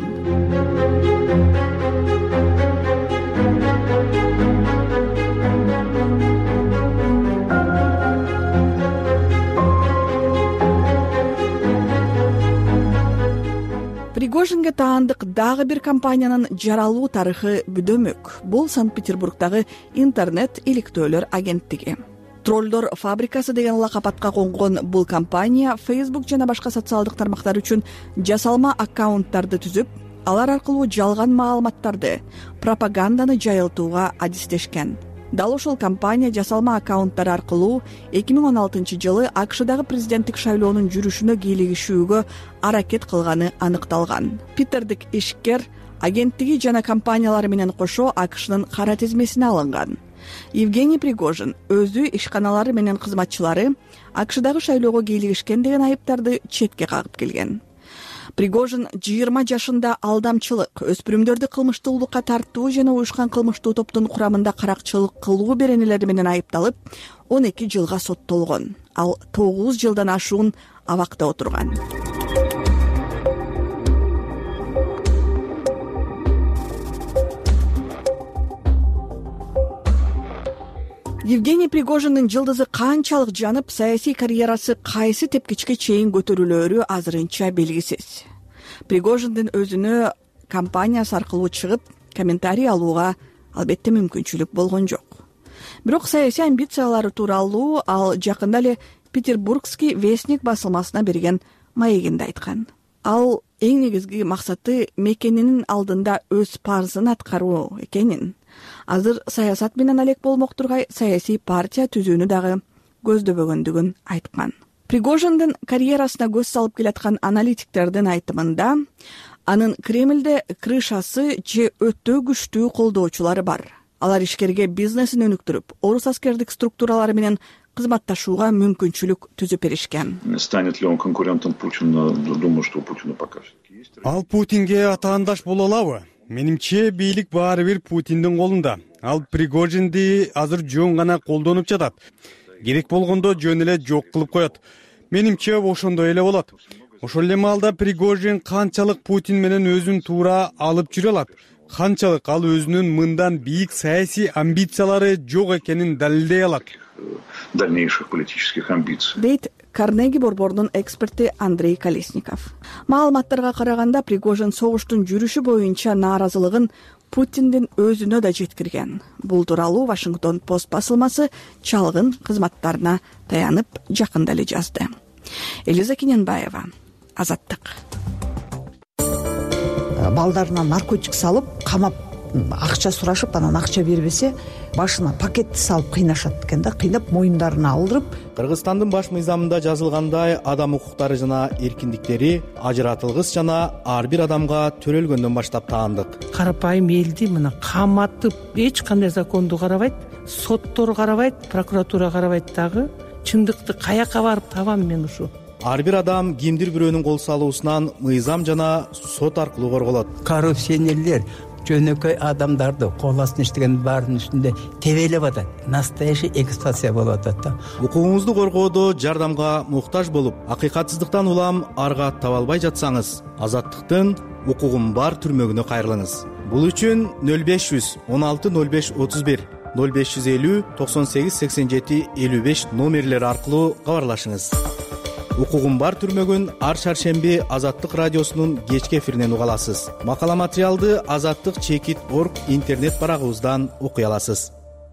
Пригожинге таандык дагы бир компаниянын жаралуу тарыхы бүдөмөк. Бул Санкт-Петербургдагы интернет иликтөөлөр агенттиги. Троллдор фабрикасы деген лакапатка конгон бул компания Facebook жана башка социалдык тармактар үчүн жасалма аккаунттарды түзүп, алар аркылуу жалган маалыматтарды, пропаганданы жайылтууга адистешкен. Дал ошол компания жасалма аккаунттар аркылуу 2016-жылы АКШдагы президенттик шайлоонун жүрүшүнө кийлигишүүгө аракет кылганы аныкталган. Питердик ишкер агенттиги жана компаниялары менен кошо АКШнын кара тизмесине алынган. Евгений Пригожин өзү ишканалары менен кызматчылары АКШдагы шайлоого кийлигишкен деген айыптарды четке кагып келген. Пригожин 20 жашында алдамчылык, өспүрүмдөрдү кылмыштуулукка тартуу жана уюшкан кылмыштуу топтун курамында каракчылык кылуу беренелери менен айыпталып, 12 жылга соттолгон. Ал 9 жылдан ашуун абакта отурган. Евгений Пригожиндин жылдызы канчалык жанып, саясий карьерасы кайсы тепкичке чейин көтөрүлөөрү азырынча белгисиз. Пригожиндин өзүнө компаниясы аркылуу чыгып комментарий алууга албетте мүмкүнчүлүк болгон жок. Бирок саясий амбициялары тууралуу ал жакында эле Петербургский вестник басылмасына берген маегинде айткан. Ал эң негизги максаты мекенинин алдында өз парзын аткаруу экенин, азыр саясат менен алек болмок тургай саясий партия түзүүнү дагы көздөбөгөндүгүн айткан. Пригожиндин карьерасына көз салып келаткан аналитиктердин айтымында, анын Кремльде крышасы же өтө күчтүү колдоочулары бар. Алар ишкерге бизнесин өнүктүрүп, орус аскердик структуралары менен кызматташууга мүмкүнчүлүк түзүп беришкен. Станет ли он конкурентом Путина? Думаю, что Путину пока что. Ал Путинге атаандаш боло алабы? Менимче бийлик баары бир Путиндин колунда. Ал Пригожинди азыр жөн гана колдонуп жатат. Керек болгондо жөн эле жок кылып коет. Менимче ошондой эле болот. Ошол эле маалда Пригожин канчалык Путин менен өзүн туура алып жүрө алат, канчалык ал өзүнүн мындан бийик саясий амбициялары жок экенин далилдей алат. Дальнейших политических амбиций. Дейт Карнеги борборунун эксперти Андрей Колесников. Маалыматтарга караганда Пригожин согуштун жүрүшү боюнча нааразылыгын Путиндин өзүнө да жеткирген. Бул тууралуу Вашингтон Пост басылмасы чалгын кызматтарына таянып жакында эле жазды. Элиза Кененбаева, Азаттык. Балдарына наркотик салып, камап акча сурашып, анан акча бербесе, башына пакетти салып кыйнашат экен да, кыйнап моюндарына алдырып. Кыргызстандын баш мыйзамында жазылгандай, адам укуктары жана эркиндиктери ажыратылгыс жана ар бир адамга төрөлгөндөн баштап таандык. Карапайым элди мына каматып, эч кандай законду карабайт, соттор карабайт, прокуратура карабайт дагы. Чындыкты каяка барып табам мен ушу? Ар бир адам кимдир бирөөнүн кол салуусунан мыйзам жана сот аркылуу корголот. Коррупционерлер жөнөкөй адамдарды кол астына иштеген баардын үстүндө тебелеп атат. Настоящий эксплуатация болуп атат да. Укугуңузду коргоодо жардамга муктаж болуп, акыйкатсыздыктан улам арга таба албай жатсаңыз, Азаттыктын укугум бар түрмөгүнө кайрылыңыз. Бул үчүн 0500 16 05 31 0550 98 87 55 номерлери аркылуу кабарлашыңыз. Укугум бар түрмөгүн ар шаршемби Азаттык радиосунун кечки эфиринен уга аласыз. Макала материалды azattik.org интернет барагыбыздан окуй аласыз.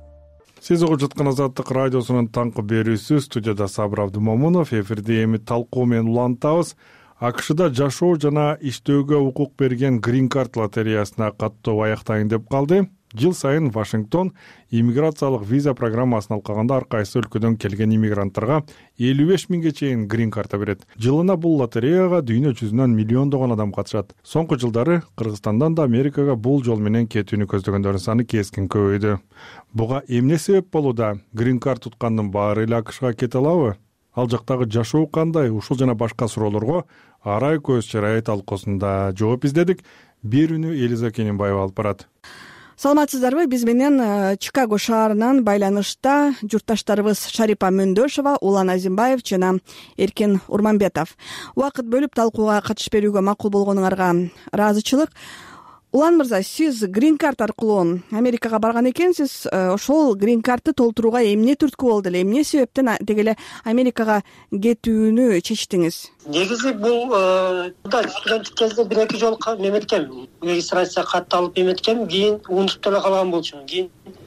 Сиз угуп жаткан Азаттык радиосунун таңкы берүүсү, студияда Сабыр Абдымомунов. Эфирде эми талкуу менен улантабыз. АКШда жашоо жана иштөөгө укук берген Green Card лотереясына каттоо аяктайын деп калды. Жыл сайын Вашингтон иммиграциялык виза программасын алкаганда ар кайсы өлкөдөн келген иммигранттарга 55 миңге чейин Green Card берет. Жылына бул лотереяга дүйнө жүзүнөн миллиондогон адам катышат. Соңку жылдары Кыргызстандан да Америкага бул жол менен кетүүнү көздөгөндөрдүн саны кескин көбөйдү. Буга эмне себеп болууда? Green Card туткандын баары эле АКШга кете алабы? Ал жактагы жашоо кандай? Ушул жана башка суроолорго Арай көз чырай талкуусунда жооп издедик. Берүүнү Элиза Кененбаева алып барат. Саламатсыздарбы? Биз менен Чикаго шаарынан байланышта журтташтарыбыз Шарипа Мөндөшова, Улан Азимбаев жана Эркин Урманбетов. Убакыт бөлүп талкууга катышып берүүгө макул болгонуңарга ыраазычылык. Улан мырза, сиз Green Card аркылуу Америкага барган экенсиз. Ошол Green Cardты толтурууга эмне түрткү болду эле? Эмне себептен дегеле Америкага кетүүнү чечтиңиз? Негизи бул студенттик кезде бир-эки жолу эметкем. Регистрация катты алып эметкем, кийин унутуп деле калган болчумун. Кийин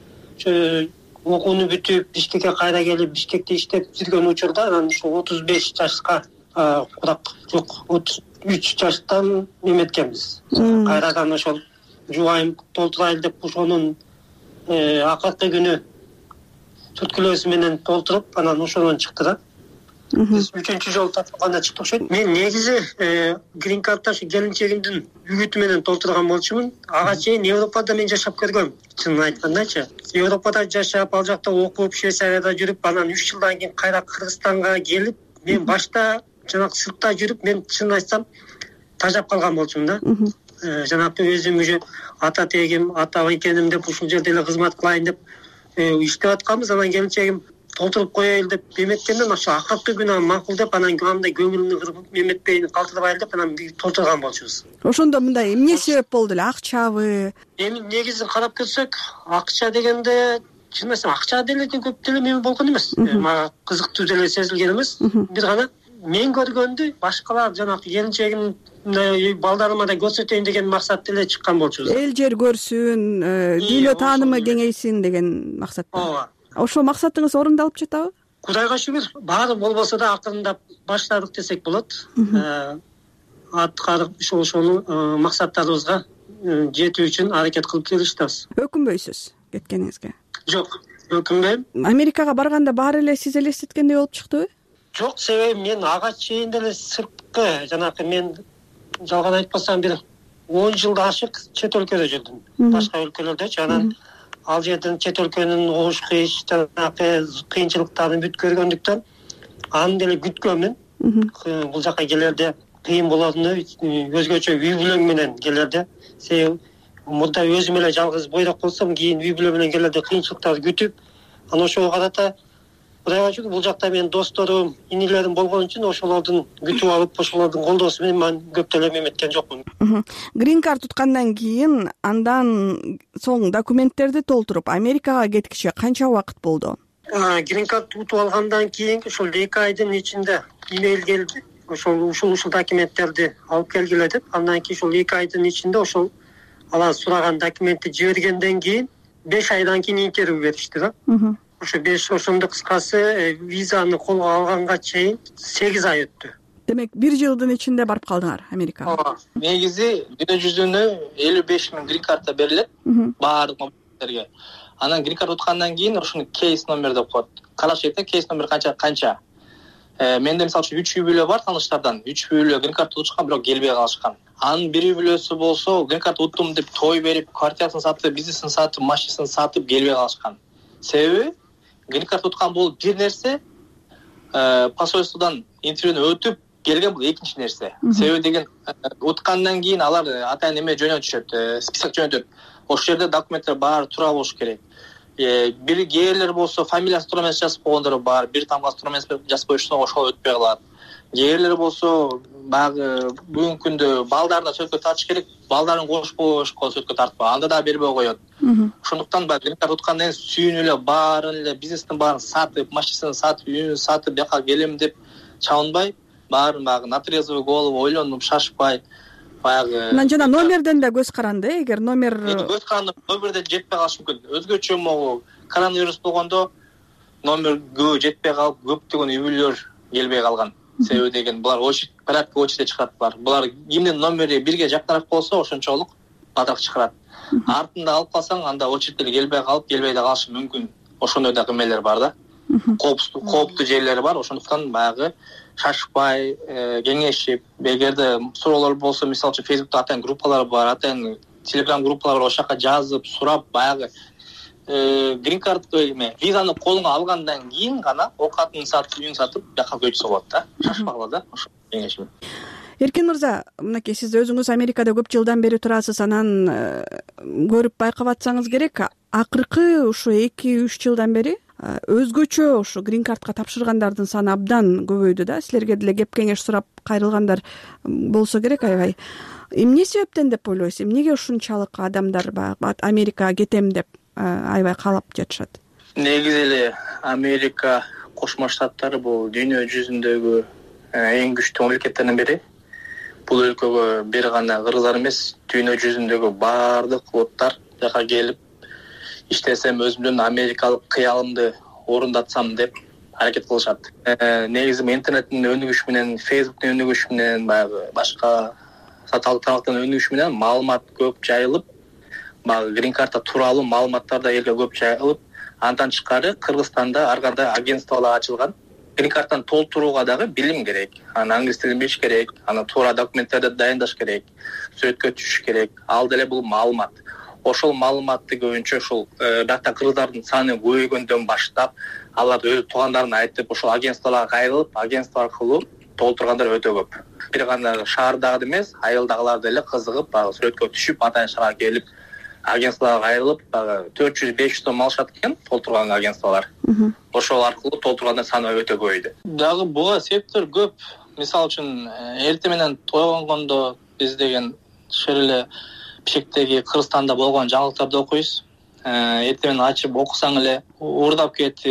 окууну бүтүп, Бишкекке кайра келип, Бишкекте иштеп жүргөн учурда анан ушу 35 жашка жок 33 жаштан эметкенбиз. Кайрадан ошол жубайым толтурайлы деп ошонун акыркы күнү түрткүлөөсү менен толтуруп, анан ошондон чыкты да. Биз 3-чү жолу тапканда чыкты окшойт. Мен негизи Green Card'та ушу келинчегимдин үгүтү менен толтурган болчумун. Ага чейин Европада мен жашап көргөм. Чынын айткандачы, Европада жашап, ал жакта окуп, Швейцарияда жүрүп, анан 3 жылдан кийин кайра Кыргызстанга келип, мен башта жанагы сыртта жүрүп, мен чынын айтсам тажап калган болчумун да. Жанагы өзүм уже ата тегим, ата экеним деп ушул жерде эле кызмат кылайын деп иштеп атканбыз. Анан келинчегим толтуруп коелу деп эметкенден ошо акыркы күнү макул деп, анан андай көңүлүмдү кырып эметпейин, калтырбайлы деп анан толтурган болчубуз. Ошондо мындай эмне себеп болду эле? Акчабы? Эми негизин карап көрсөк, акча дегенде чын айтсам акча деле көп деле эме болгон эмес. Мага кызыктуу деле сезилген эмес. Бир гана мен көргөндү башкалар жанагы келинчегим балдарыма да көрсөтөйүн деген максат эле чыккан болчубуз. Эл жер көрсүн, дүйнө таанымы кеңейсин деген максатта. ооба. Ошол максатыңыз орундалып жатабы? Кудайга шүгүр, баары болбосо да акырындап баштадык десек болот. Аткарып ошол максаттарыбызга жетүү үчүн аракет кылып келиштебиз. Өкүнбөйсүз кеткениңизге? Жок, өкүнбөйм. Америкага барганда баары эле сиз элестеткендей болуп чыктыбы? Жок, себеби мен ага чейин деле сырткы, жанакы мен жалган айтпасам бир 10 жылда ашык чет өлкөдө жүрдүм. Башка өлкөлөрдөчү. Анан ал жерден чет өлкөнүн оош кыйш, жанакы кыйынчылыктарын бүт көргөндүктөн аны деле күткөнмүн. Бул жака келерде кыйын болоруну, өзгөчө үй бүлөм менен келерде. Себеби мурда өзүм эле жалгыз бойдок болсом, кийин үй бүлө менен келерде кыйынчылыктарды күтүп, анан ошого карата Кудайга шүгүр, бул жакта менин досторум, инилерим болгон үчүн ошолордун күтүп алып, ошолордун колдоосу менен мен көптөлөп эметкен жокмун. Грин карт туткандан кийин андан соң документтерди толтуруп Америкага кеткиче канча убакыт болду? Грин карт утуп алгандан кийин ошол 2 айдын ичинде имейл келди. Ошол документтерди алып келгиле деп. Андан кийин ошол 2 айдын ичинде ошол алар сураган документти жибергенден кийин 5 айдан кийин интервью беришти да. Ошо 5 ошондо кыскасы визаны колго алганга чейин 8 ай өттү. Демек 1 жылдын ичинде барып калдыңар Америкага. Ооба. Негизи дүйнө жүзүнө 55 000 грин карта берилет баардык мамлекеттерге. Анан грин карт уткандан кийин ошону кейс номер деп коет. Караш керек, кейс номер канча. Менде мисалы үчүн 3 үй бүлө бар таныштардан. 3 үй бүлө грин карт утушкан, бирок келбей калышкан. Анын бир үй бүлөсү болсо грин карт уттум деп той берип, квартирасын сатып, бизнесин сатып, машинасын сатып келбей калышкан. Себеби грин карт уткан бул бир нерсе, посольстводон интервьюну өтүп келген бул экинчи нерсе. Себеби деген уткандан кийин алар атайын эме жөнөтүшөт, список жөнөтөт. Ошол жерде документтер баары туура болуш керек. Бир кээрлер болсо фамилиясы туура эмес жазып койгондор бар, бир тамгасы туура эмес жазып коюшса ошол өтпөй калат. Кээрлер болсо баягы бүгүнкү күндө балдарына сөткө тартыш керек, балдарын кошпошко сөткө тартпа, анда да бербей коет. Ошондуктан грин карт уткандан кийин сүйүнүп эле баарын эле бизнестин баарын сатып, машинасын сатып, үйүн сатып, бияка келем деп чабынбай, баарын баягы на трезвую голову ойлонуп, шашпай баягы. Анан жана номерден да көз каранды, эгер көз каранды номерде жетпей калышы мүмкүн. Өзгөчө могу коронавирус болгондо номерге жетпей калып, көптөгөн үй бүлөлөр келбей калган. Себеби деген булар порядка очередь чыгатпар. Булар кимдин номери бирге жакыныраак болсо, ошончолук бадрак чыгарат. Артында алып калсаң, анда очередтер келбей да калышы мүмкүн. Ошондой да эмелер бар да. Кооптуу жерлери бар. Ошондуктан баягы шашпай, кеңешип, эгерде суроолор болсо, мисалы үчүн Facebook'та атайын группалар бар, атайын Telegram группалар бар, ошол жака жазып, сурап, баягы грин картты визаны колуңа алгандан кийин гана оокатын сатып, үйүн сатып, жака көчсө болот да. Шашпагыла да, ошо кеңешим. Эркин мырза, мынакей сиз өзүңүз Америкада көп жылдан бери турасыз, анан көрүп байкап атсаңыз керек, акыркы ушу 2-3 жылдан бери өзгөчө ушу грин картка тапшыргандардын саны абдан көбөйдү да. Силерге деле кеп кеңеш сурап кайрылгандар болсо керек аябай. Эмне себептен деп ойлойсуз? Эмнеге ушунчалык адамдар Америкага кетем деп аябай каалап жатышат? Негизи эле Америка Кошмо Штаттары бул дүйнө жүзүндөгү эң күчтүү мамлекеттердин бири. Бул өлкөгө бир гана кыргыздар эмес, дүйнө жүзүндөгү баардык улуттар жака келип иштесем, өзүмдүн америкалык кыялымды орундатсам деп аракет кылышат. Негизи интернеттин өнүгүшү менен, Facebooktун өнүгүшү менен, баягы башка саталык тармактын өнүгүшү менен маалымат көп жайылып, баягы грин карта тууралуу маалыматтар да элге көп жайылып, андан тышкары Кыргызстанда ар кандай агентстволор ачылган. Грин картаны толтурууга дагы билим керек. Анан англис тилин билиш керек, анан туура документтерди дайындаш керек, сүрөткө түшүш керек. Ал деле бул маалымат. Ошол маалыматты көбүнчө ушул бакта кыргыздардын саны көбөйгөндөн баштап, алар өз туугандарына айтып, ошол агентстволорго кайрылып, агентство аркылуу толтургандар өтө көп. Бир гана шаардагы эмес, айылдагылар деле кызыгып, сүрөткө түшүп, атайын шаарга келип, агентстволорго кайрылып, 400-500 сом алышат экен толтурган агентстволор. Ошол аркылуу толтургандар саны өтө көбөйдү. Дагы буга себептер көп. Мисалы үчүн, эртең менен тойгондо биз деген ошол эле Бишкектеги Кыргызстанда болгон жаңылыктарды окуйбуз. Эртең менен ачып окусаң эле уурдап кетти,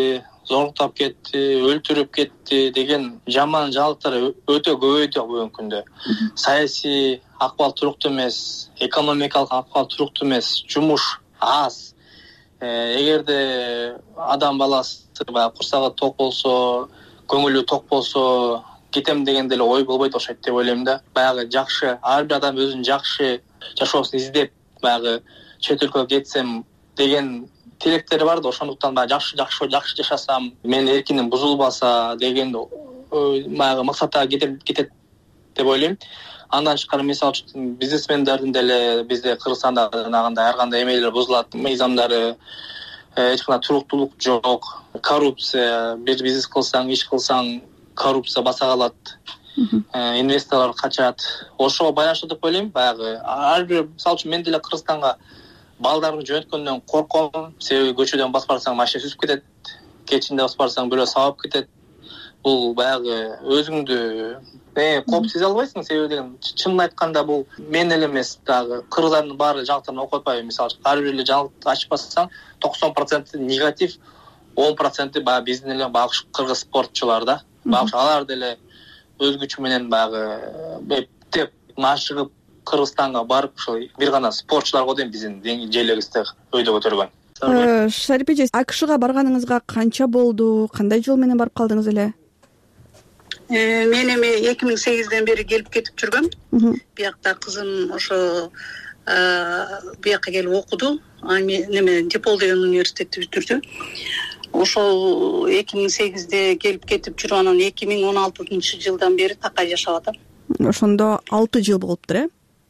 зорлуктап кетти, өлтүрүп кетти деген жаман жаңылыктар өтө көбөйдү бүгүнкү күндө. Саясий акыбал туруктуу эмес, экономикалык акыбал туруктуу эмес, жумуш аз. Эгерде адам баласы баягы курсагы ток болсо, көңүлү ток болсо, кетем деген деле ой болбойт окшойт деп ойлойм да. Баягы жакшы, ар бир адам өзүнүн жакшы жашоосун издеп, баягы чет өлкөгө кетсем деген тилектери бар да, ошондуктан баягы жакшы жашасам, менин эркиним бузулбаса деген баягы максатка кетет деп ойлойм. Андан тышкары мисалы үчүн бизнесмендердин деле бизде Кыргызстанда жанагындай ар кандай эмелер бузулат, мыйзамдары, эч кандай туруктуулук жок, коррупция, бир бизнес кылсаң, иш кылсаң коррупция баса калат, инвесторлор качат. Ошого байланыштуу деп ойлойм. Баягы ар бир, мисалы үчүн мен деле Кыргызстанга балдарымды жөнөткөндөн корком, себеби көчөдөн басып барсаң машина сүзүп кетет, кечинде басып барсаң бирөө сабап кетет. Бул баягы өзүңдү коопсуз сезе албайсың, себеби деген чынын айтканда бул мен эле эмес, дагы кыргыздардын баары жаңылыктарын окуп атпайбы. Мисалы үчүн ар бир эле жаңылыкты ачып бассаң 90% негатив, 10% баягы биздин эле баягы кыргыз спортчулар да. Баягы алар деле өз күчү менен баягы эптеп машыгып Кыргызстанга барып ошо бир гана спортчуларга дейм биздин желегибизде өйдө көтөргөн. Шарипе эже, АКШга барганыңызга канча болду? Кандай жол менен барып калдыңыз эле? Мен эми 2008ден бери келип кетип жүргөм. Биякта кызым ошо бияка келип окуду. Депол деген университетти бүтүрдү. Ошол 2008де келип кетип жүрүп, анан 2016-жылдан бери такай жашап атам. Ошондо 6 жыл болуптур,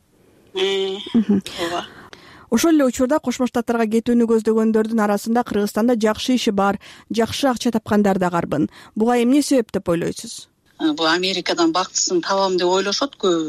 ооба. Ошол эле учурда Кошмо Штаттарга кетүүнү көздөгөндөрдүн арасында Кыргызстанда жакшы иши бар, жакшы акча тапкандар да карбын. Буга эмне себеп деп ойлойсуз? Бул Америкадан бактысын табам деп ойлошот көбү.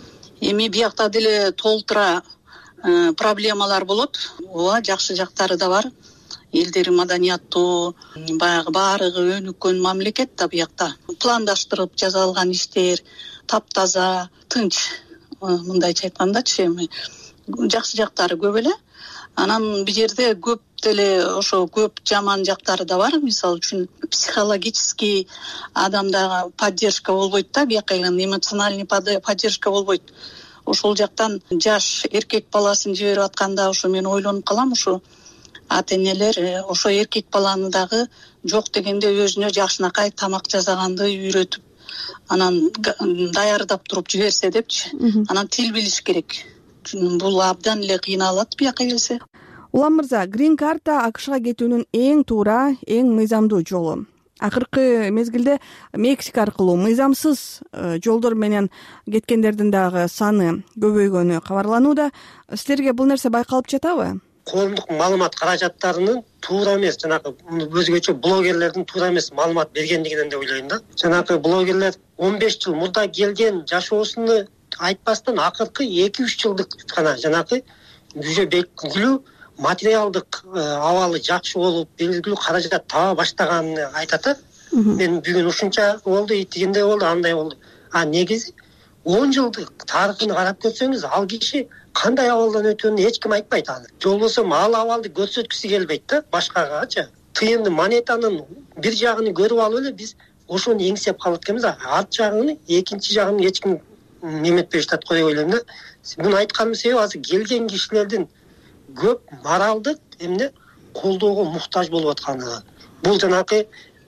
Эми биякта деле толтура проблемалар болот. Ооба, жакшы жактары да бар. Элдери маданияттуу, баягы баарыгы өнүккөн мамлекет да биякта. Пландаштырып жасалган иштер, таптаза, тынч, мындайча айткандачы, эми жакшы жактары көп эле. Анан бул жерде көп деле ошо көп жаман жактары да бар. Мисалы үчүн психологический адамдарга поддержка болбойт да, бияка эмоциональный поддержка болбойт. Ошол жактан жаш эркек баласын жиберип атканда ошо мен ойлонуп калам, ошо ата-энелер ошо эркек баланы дагы жок дегенде өзүнө жакшынакай тамак жасаганды үйрөтүп, анан даярдап туруп жиберсе депчи. Анан тил билиш керек. Бул абдан эле кыйналат бияка келсе. Улам мырза, грин карта АКШга кетүүнүн эң туура, эң мыйзамдуу жолу. Акыркы мезгилде Мексика аркылуу мыйзамсыз жолдор менен кеткендердин дагы саны көбөйгөнү кабарланууда. Силерге бул нерсе байкалып жатабы? Коомдук маалымат каражаттарынын туура эмес, жанагы өзгөчө блогерлердин туура эмес маалымат бергендигинен деп ойлойм да. Жанагы блогерлер 15 жыл мурда келген жашоосуну айтпастан акыркы 2-3 жылдык гана жанагы жүзө белгилүү материалдык абалы жакшы болуп, белгилүү каражат таба баштаганын айтат. Мен бүгүн ушунча болду, тигиндей болду, андай болду. Негизи 10 жылдык тарыхын карап көрсөңүз, ал киши кандай абалдан өтөөнү эч ким айтпайт аны. Жол болсо ал абалды көрсөткүсү келбейт да башкагачы. Тыйынды монетанын бир жагын көрүп алып эле биз ошону эңсеп калат экенбиз. Арт жагын, экинчи жагын эч ким неметпей жатат го деп ойлойм да. Муну айтканымдын себеби азыр келген кишилердин көп моралдык эмне колдоого муктаж болуп аткандыгы. Бул жанагы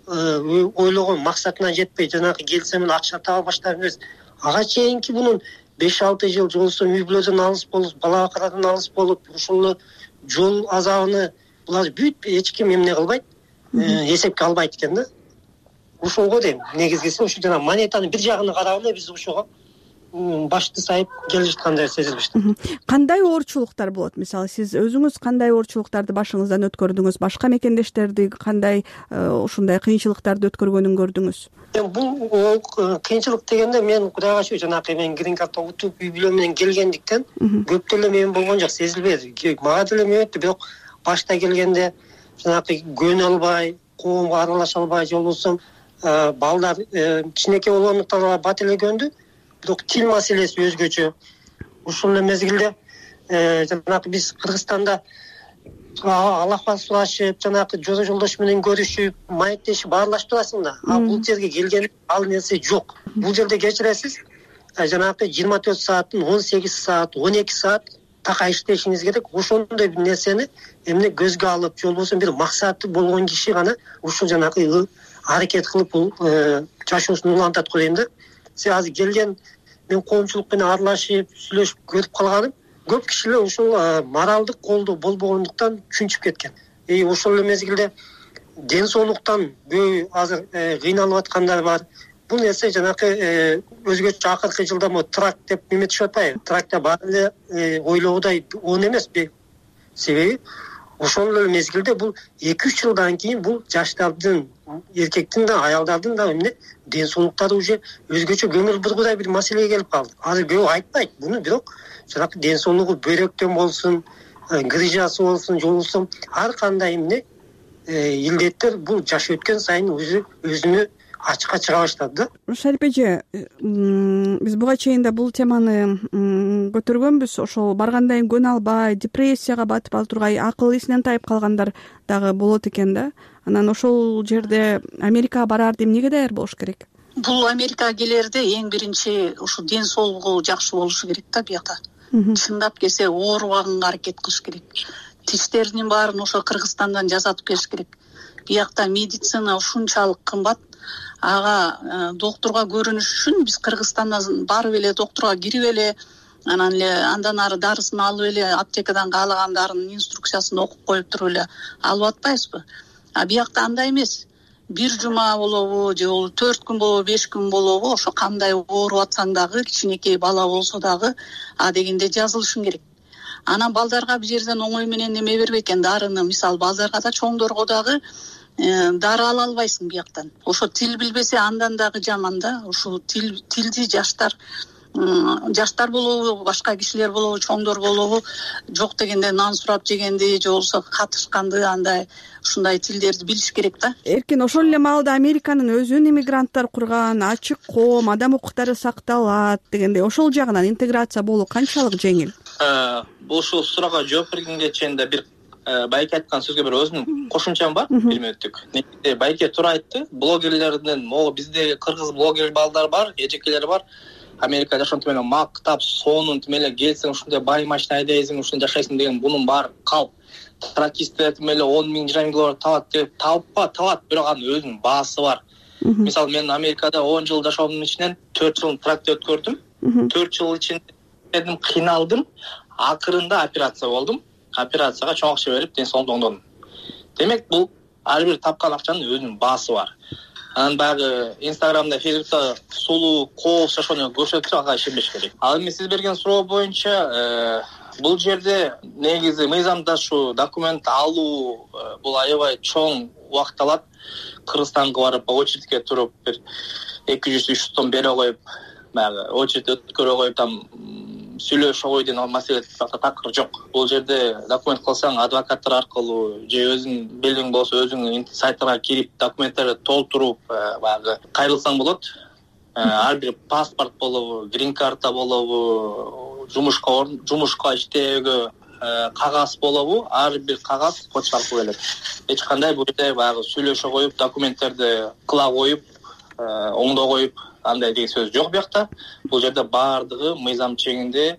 ойлогон максатына жетпей, жанагы келсем акча таба баштап эмес. Ага чейинки мунун 5-6 жыл жолсо үй бүлөдөн алыс болуп, бала бакадан алыс болуп, ушул жол азабыны булар бүт эч ким эмне кылбайт, эсепке албайт экен да. Ошого дейм, негизгиси ушу жана монетанын бир жагын карап эле биз ошого башты сайып келе жаткандай сезилбишти. Кандай оорчулуктар болот? Мисалы, сиз өзүңүз кандай оорчулуктарды башыңыздан өткөрдүңүз? Башка мекендештерди кандай ушундай кыйынчылыктарды өткөргөнүн көрдүңүз? Бул кыйынчылык дегенде мен Кудайга шүгүр, жанагы мен грин карта утуп үй бүлө менен келгендиктен көп деле мен болгон жок, сезилбеди. Мага деле эметти, бирок башта келгенде жанагы көнө албай, коомго аралаша албай, жол болсом балдар кичинекей болгондуктан бат эле көндү. Бирок тил маселеси өзгөчө. Ушул мезгилде жанагы биз Кыргызстанда алакка сурашып, жанагы жора жолдош менен көрүшүп, маектешип баарлашып турасың да. А бул жерге келген ал нерсе жок. Бул жерде кечиресиз, жанагы 24 сааттын 18 саат, 12 саат така иштешиңиз керек. Ошондой бир нерсени эмне көзгө алып, же болбосо бир максаты болгон киши гана ушул жанагы аракет кылып бул жашоосун улантат го дейм да. Сен азыр келген, мен коомчулук менен аралашып, сүйлөшүп көрүп калганым, көп кишилер ушул моралдык колдоо болбогондуктан чүнчүп кеткен. Ошол эле мезгилде ден соолуктан көбү азыр кыйналып аткандар бар. Бул нерсе жанагы өзгөчө акыркы жылда трак деп эметишип атпайбы? Тракта баары эле ойлогудай он эмес. Себеби ошол эле мезгилде бул 2-3 жылдан кийин бул жаштардын, эркектин да, аялдардын да эмне ден соолуктары уже өзгөчө көңүл бургудай бир маселеге келип калды. Азыр көбү айтпайт буну, бирок жанагы ден соолугу бөйрөктөн болсун, грыжасы болсун, же болбосо ар кандай эмне илдеттер бул жаш өткөн сайын өзүнө ачыкка чыга баштады да. Шарип эже, биз буга чейин да бул теманы көтөргөнбүз. Ошол баргандан кийин көн албай, депрессияга батып ал тургай, акыл эсинен тайып калгандар дагы болот экен да. Анан ошол жерде Америкага барарды эмнеге даяр болуш керек? Бул Америкага келерде эң биринчи ушу ден соолугу жакшы болушу керек да бияка. Чындап келсе оорубаганга аракет кылыш керек. Тиштеринин баарын ошо Кыргызстандан жасатып келиш керек. Биякта медицина ушунчалык кымбат. Ага доктурга көрүнүш үчүн биз Кыргызстандан барып эле доктурга кирип эле, анан эле андан ары дарысын алып эле аптекадан каалаган дарынын инструкциясын окуп коюп туруп эле алып атпайбызбы? А биякта андай эмес. Бир жума болобу, же болбосо 4 күн болобу, 5 күн болобу, ошо кандай ооруп атсаң дагы, кичинекей бала болсо дагы дегенде жазылышың керек. Анан балдарга бир жерден оңой менен эме бербейт экен дарыны. Мисалы балдарга да, чоңдорго дагы дары ала албайсың бияктан. Ошо тил билбесе андан дагы жаман да. Ошо тилди жаштар болобу, башка кишилер болобу, чоңдор болобу, жок дегенде нан сурап жегенди, же болбосо катышканды, андай ушундай тилдерди билиш керек да. Эркин, ошол эле маалда Американын өзүн иммигранттар курган, ачык коом, адам укуктары сакталат дегенде, ошол жагынан интеграция болуу канчалык жеңил? Ушул суроого жооп бергенге чейин да бир Байке айткан сөзгө бир өзүмдүн кошумчам бар, 1 мүнөттүк. Негизи Байке туура айтты. Блогерлерден, могу бизде кыргыз блогер балдар бар, эжекелер бар. Америкада ошентип эле мактап, сонун тимеле келсең, ушундай бай машина айдайсың, ушунда жашайсың деген бунун баары калп. Тракисттер тимеле 10 миң, 20 миң доллар табат деп табат, бирок анын өзүнүн баасы бар. Мисалы мен Америкада 10 жыл жашоомдун ичинен 4 жылын тракте өткөрдүм. 4 жыл ичинде кыйналдым. Акырында операция болдум. Операцияга чоң акча берип, ден соолугумду оңдодум. Демек, бул ар бир тапкан акчанын өзүнүн баасы бар. Анан баягы Инстаграмда, Фейсбукта сулуу, кооз жашоону көрсөтсө, ага ишенбеш керек. Ал эми сиз берген суроо боюнча, бул жерде негизи мыйзамда ушу документ алуу бул аябай чоң убакыт алат. Кыргызстанга барып, очередке туруп, бир 200-300 сом бере коюп, баягы очередти өткөрө коюп, там сүйлөшө кой деген маселе такыр жок. Бул жерде документ кылсаң, адвокаттар аркылуу же өзүң билиң болсо, өзүң сайтына кирип, документтерди толтуруп, баягы кайрылсаң болот. Ар бир паспорт болобу, грин карта болобу, жумушка иштөөгө кагаз болобу, ар бир кагаз почта аркылуу келет. Эч кандай бул жерде баягы сүйлөшө коюп, документтерди кыла коюп, оңдо коюп, андай деген сөз жок биякта. Бул жерде баардыгы мыйзам чегинде,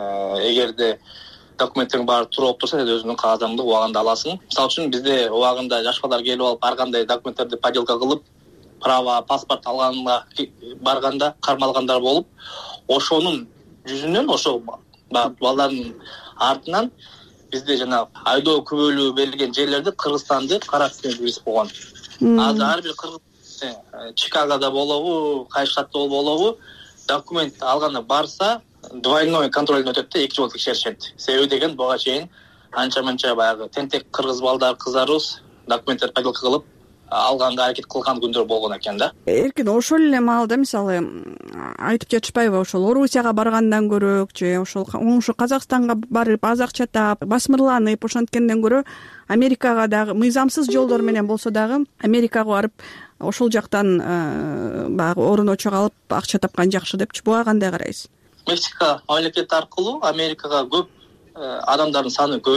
эгерде документтериң баары туура болуп турса, сен өзүңдүн кагазыңды убагында аласың. Мисалы үчүн бизде убагында жаш балдар келип алып, ар кандай документтерди подделка кылып, права, паспорт алганга барганда кармалгандар болуп, ошонун жүзүнөн, ошо балдардын артынан бизде жана айдоо күбөлү берилген жерлерде Кыргызстанды кара листеге киргизип койгон. Азыр ар бир кыргыз Чикагода болобу, Кайшатта болобу, документ алганда барса, двойной контролдон өтөт да, 2 жыл текшеришет. Себеби деген буга чейин анча-манча баягы тентек кыргыз балдар, кыздарыбыз документтер подделка кылып алганга аракет кылган күндөр болгон экен да. Эркин, ошол эле маалда мисалы айтып жатышпайбы, ошол Орусияга баргандан көрөк же ошол оңушу Казакстанга барып, аз акча таап, басмырланып ошенткенден көрө Америкага дагы мыйзамсыз жолдор менен болсо дагы Америкага барып, ошол жактан баягы орун очок алып акча тапкан жакшы депчи. Буга кандай карайсыз? Мексика мамлекети аркылуу Америкага көп адамдардын саны көбөйдү.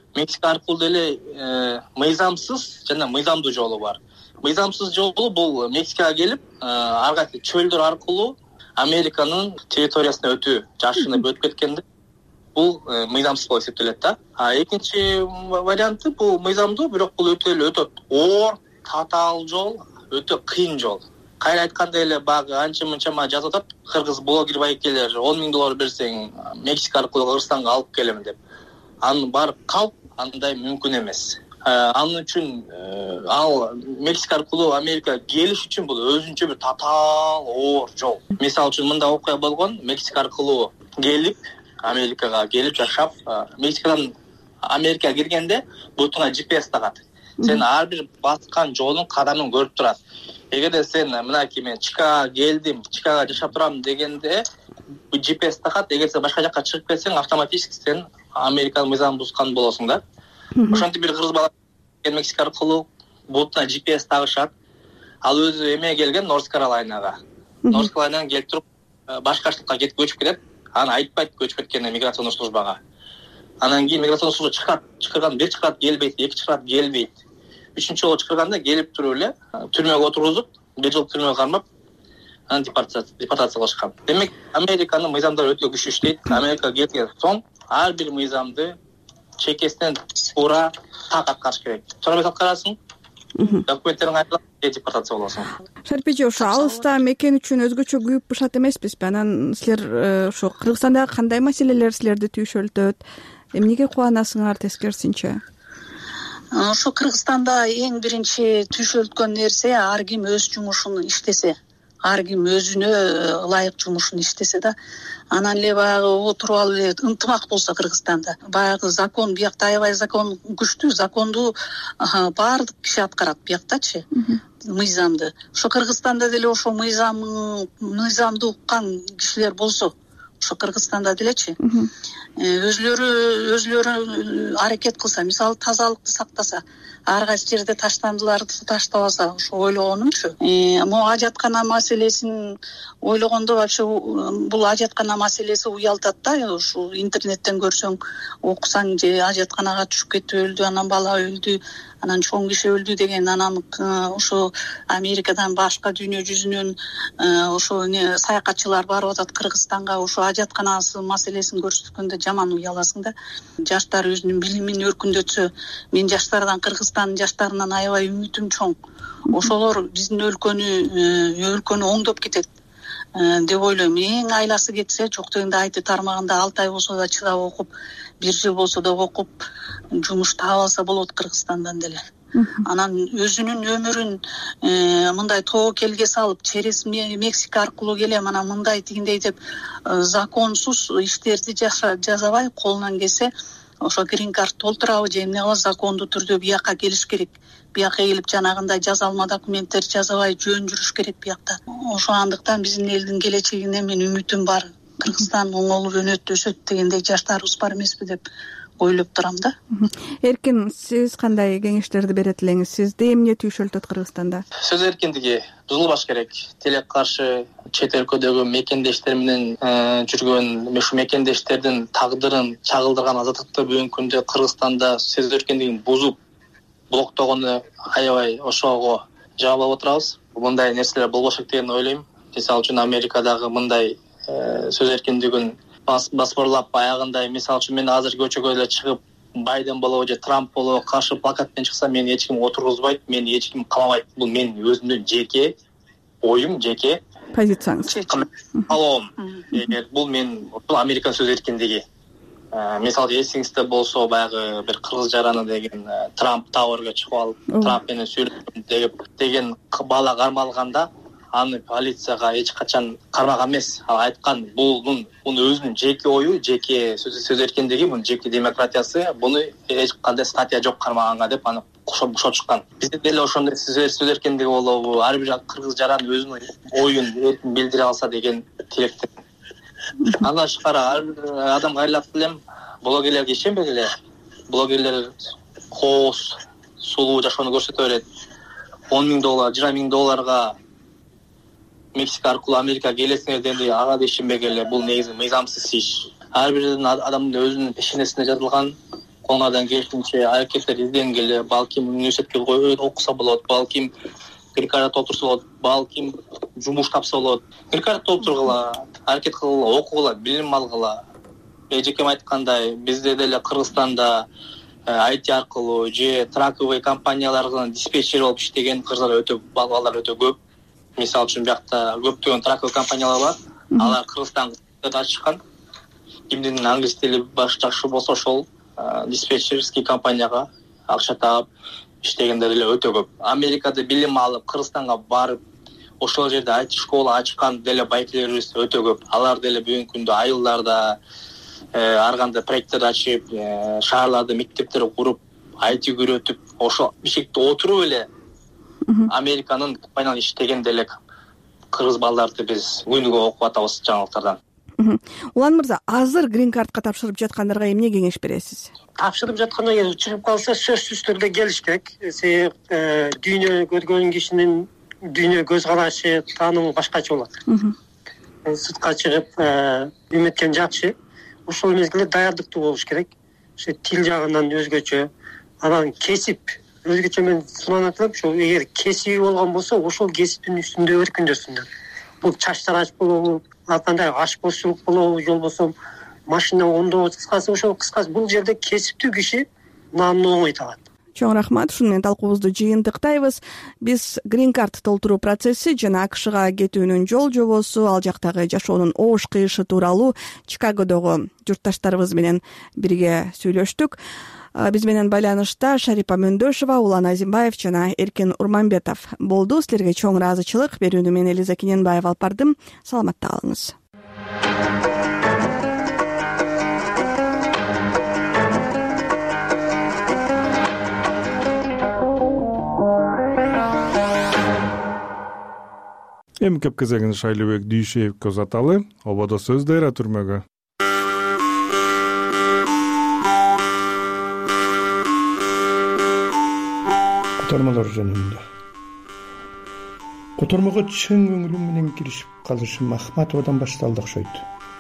Мексика аркылуу деле мыйзамсыз жана мыйзамдуу жолу бар. Мыйзамсыз жолу бул Мексикага келип, ар кайсы чөлдөр аркылуу Американын территориясына өтүү, жашынып өтүп кеткенде бул мыйзамсыз болуп эсептелет да. Экинчи варианты бул мыйзамдуу, бирок бул өтө оор, татаал жол, өтө кыйын жол. Кайра айтканда эле багы анча-мынчама жазып атат, кыргыз блогер байкелер $10,000 берсең Мексика аркылуу Кыргызстанга алып келем деп. Аны барып калп, андай мүмкүн эмес. Анын үчүн ал Мексика аркылуу Америкага келиш үчүн бул өзүнчө бир татаал оор жол. Мисалы үчүн мындай окуя болгон, Мексика аркылуу келип Америкага келип жашап, Мексикадан Америкага киргенде бутуңа GPS тагат. Сен ар бир баскан жолдун кадамын көрүп турат. Эгерде сен мынакей мен Чикагага келдим, Чикагага жашап турам дегенде GPS тагат, эгер сен башка жакка чыгып кетсең, автоматически сен Американын мыйзамын бузган болосуң да. Ошентип бир кыргыз бала Мексика аркылуу бутуна GPS тагышат. Ал өзү эме келген Норс Каролайнага. Норс Каролайнадан келип туруп башка штатка кетип көчүп кетет. Аны айтпайт көчүп кеткенин миграционный службага. Анан кийин миграционный служба чакырган, бир чакырат келбейт, эки чакырат келбейт. Үчүнчү жолу чакырганда келип туруп эле түрмөгө отургузуп, 1 жыл түрмөгө кармап, анан депортация кылышкан. Демек, Американын мыйзамдары өтө күчтүү иштейт. Америкага келген соң ар бир мыйзамды чекесинен туура так аткарыш керек. Туура эмес аткарасың, документтериң айрылат, депортация болосуң. Шарипэже, ошо алыста мекен үчүн өзгөчө күйүп бышат эмеспизби? Анан силер ошо Кыргызстандагы кандай маселелер силерди түйшөлтөт? Эмнеге кубанасыңар тескерисинче? Ошо Кыргызстанда эң биринчи түйшөлткөн нерсе ар ким өз жумушун иштесе, ар ким өзүнө ылайык жумушун иштесе да, анан эле баягы отуруп алып эле ынтымак болсо Кыргызстанда. Баягы закон биякта аябай закон күчтүү, законду баардык киши аткарат бияктачы, мыйзамды. Ошо Кыргызстанда деле ошо мыйзамды уккан кишилер болсо, ошо Кыргызстанда делечи, өзлөрү аракет кылса, мисалы тазалыкты сактаса, ар кайсы жерде таштандыларды таштабаса, ошо ойлогонумчу. Могу ажаткана маселесин ойлогондо вообще бул ажаткана маселеси уялтат да. Ушу интернеттен көрсөң, окусаң же ажатканага түшүп кетип өлдү, анан бала өлдү, анан чоң киши өлдү деген, анан ошо Америкадан башка дүйнө жүзүнөн ошо саякатчылар барып атат Кыргызстанга, ошо ажатканасы маселесин көрсөткөндө жаман уяласың да. Жаштар өзүнүн билимин өркүндөтсө, мен жаштардан, Кыргызстандын жаштарынан аябай үмүтүм чоң. Ошолор биздин өлкөнү оңдоп кетет деп ойлойм. Эң айласы кетсе, жок дегенде айты тармагында 6 ай болсо да чыдап окуп, 1 жыл болсо да окуп, жумуш таап алса болот Кыргызстандан деле. Анан өзүнүн өмүрүн мындай тобокелге салып, через Мексика аркылуу келем, анан мындай тигиндей деп законсуз иштерди жасабай, колунан келсе ошо грин карт толтурабы же эмне кылып закондуу түрдө бияка келиш керек. Бияка келип жанагындай жазалма документтер жасабай жөн жүрүш керек биякта. Ошо андыктан биздин элдин келечегине мен үмүтүм бар. Кыргызстан оңолуп өнөт, өсөт дегендей жаштарыбыз бар эмеспи деп ойлоп турам да. Эркин, сиз кандай кеңештерди берет элеңиз? Сизди эмне түйшөлтөт Кыргызстанда? Сөз эркиндиги бузулбаш керек. Тилекке каршы чет өлкөдөгү мекендештер менен жүргөн, ушу мекендештердин тагдырын чагылдырган азаттыкты бүгүнкү күндө Кыргызстанда сөз эркиндигин бузуп блоктогону аябай ошого жабылып отурабыз. Мындай нерселер болбош керек деген ойлойм. Мисалы үчүн Америкадагы мындай сөз эркиндигин басбырлап аягындай, мисалы үчүн мен азыр көчөгө эле чыгып Байден болобу же Трамп болобу каршы плакатпен чыкса, мени эч ким отургузбайт, мени эч ким камабайт. Бул менин өзүмдүн жеке оюм, жеке позицияңыз. Алом. Бул бул Американ сөз эркиндиги. Мисалы эсиңизде болсо, баягы бир кыргыз жараны деген Трамп Тауэрге чыгып алып, Трамп менен сүйлөшүп деген бала кармалганда, аны полицияга эч качан кармаган эмес. Ал айткан, бул өзүнүн жеке ою, жеке сөз эркиндиги, бул жеке демократиясы, буну эч кандай статья жок кармаганга деп аны бошотушкан. Бизде деле ошондой сөз эркиндиги болобу, ар бир кыргыз жаран өзүнүн оюн эркин билдире алса деген тилектен. Андан тышкары ар бир адамга айлап келем, блогерлерге ишенбегиле. Блогерлер коос, сулуу жашоону көрсөтө берет. $10,000, $20,000 Мексика аркылуу Америкага келесиңер дегенде ага да ишенбегиле. Бул негизи мыйзамсыз иш. Ар бир адамдын өзүнүн пешенесине жазылган колуңардан келишинче аракеттер изденгиле. Балким университетке окуса болот, балким грин-карт толтурса болот, балким жумуш тапса болот. Грин-карт толтургула, аракет кылгыла, окугула, билим алгыла. Эжекем айткандай, бизде деле Кыргызстанда IT аркылуу же траковый компаниялардын диспетчери болуп иштеген кыргыздар балдар өтө көп. Мисалы үчүн биякта көптөгөн траковый компаниялар бар. Алар Кыргызстанга ачышкан. Кимдин англис тили жакшы болсо ошол диспетчерский компанияга акча таап иштегендер деле өтө көп. Америкада билим алып, Кыргызстанга барып, ошол жерде IT школа ачкан деле байкелерибиз өтө көп. Алар деле бүгүнкү күндө айылдарда ар кандай проекттер ачып, шаарларда мектептер куруп, IT үйрөтүп, ошо бишкекте отуруп эле Американын компаниясында иштеген деле кыргыз балдарды биз күнүгө окуп атабыз жаңылыктардан. Улан мырза, азыр грин-картка тапшырып жаткандарга эмне кеңеш бересиз? Тапшырып жатканда эгер чыгып калса сөзсүз түрдө келиш керек. Себеп дүйнө көргөн кишинин дүйнө көз карашы, таанымы башкача болот. Сыртка чыгып эметкен жакшы. Ошол мезгилде даярдыктуу болуш керек. Ошо тил жагынан өзгөчө, анан кесип өзгөчө мен сунанат элем, ошо эгер кесиби болгон болсо, ошол кесиптин үстүндө өркүндөсүндөр. Бул чачтарач болобу, ар кандай ашпозчулук болобу, же болбосо машина оңдоо кыскасы, ошол кыскасы бул жерде кесиптүү киши нааны оңой табат. Чоң рахмат. Ушуну менен талкуубузду жыйынтыктайбыз. Биз грин-карт толтуруу процесси жана АКШга кетүүнүн жол жобосу, ал жактагы жашоонун оош кыйышы тууралуу Чикагодогу журтташтарыбыз менен бирге сүйлөштүк. Биз менен байланышта Шарипа Мөндөшова, Улан Азимбаев жана Эркин Урманбетов болду. Силерге чоң ыраазычылык. Берүүнү мен Элиза Кененбаева алып бардым. Саламатта калыңыз. Эми кеп кезегин Шайлыбек Дүйшеевке узаталы. Ободо сөз дайра түрмөгө. Котормолор жөнүндө. Котормого чын көңүлүм менен киришип калышым Ахматовадан башталды окшойт.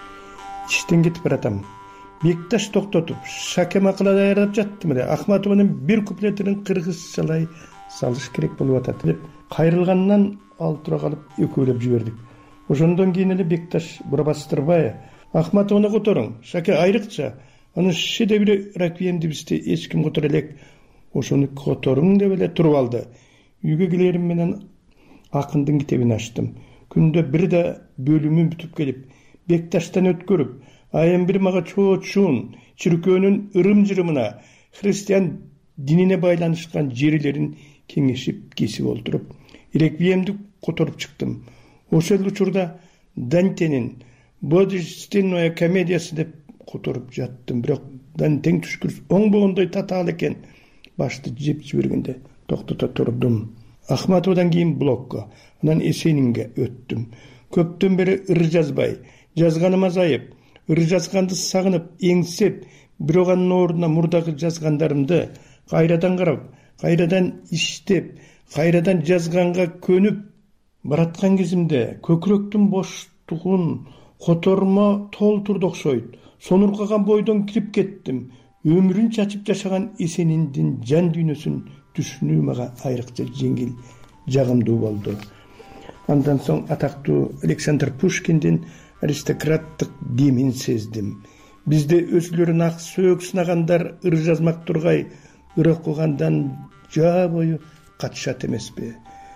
Иштен кетип баратам. Бекташ токтотуп, шаке макала даярдап жаттым эле. Ахматованын бир куплетин кыргызчалай салыш керек болуп атат деп кайрылгандан ал тура калып экөөлөп жибердик. Ошондон кийин эле Бекташ бурабастырбай, Ахматованы которуң, шаке айрыкча, анын шиде бир раквиемди бизде эч ким которо элек. Ошону которуң деп эле туруп алды. Үйгө келерим менен акындын китебин ачтым. Күндө бир да бөлүмүн бүтүп келип, Бекташтан өткөрүп, айым бир мага чоочун чиркөөнүн ырым-жырымына, христиан динине байланышкан жерлерин кеңешип кесип олтуруп, реквиемди которуп чыктым. Ошол учурда Дантенин Божественная комедиясы деп которуп жаттым. Бирок Дантен түшкүрүс оңбогондой татаал экен. Башты жеп жибергенде токтото турдум. Ахматовадан кийин блокко, анан Эсенинге өттүм. Көптөн бери ыр жазбай, жазганым азайып, ыр жазганды сагынып, эңсеп, бирок анын ордуна мурдагы жазгандарымды кайрадан карап, кайрадан иштеп, кайрадан жазганга көнүп бараткан кезимде көкүрөктүн боштугун котормо толтурду окшойт. Сонуркаган бойдон кирип кеттим. Өмүрүн чачып жашаган Эсениндин жан дүйнөсүн түшүнүү мага айрыкча жеңил, жагымдуу болду. Андан соң атактуу Александр Пушкиндин аристократтык демин сездим. Бизде өзүлөрүн ак сөөк сынагандар ыр жазмак тургай, ыр окугандан жаа бою катышат эмеспи?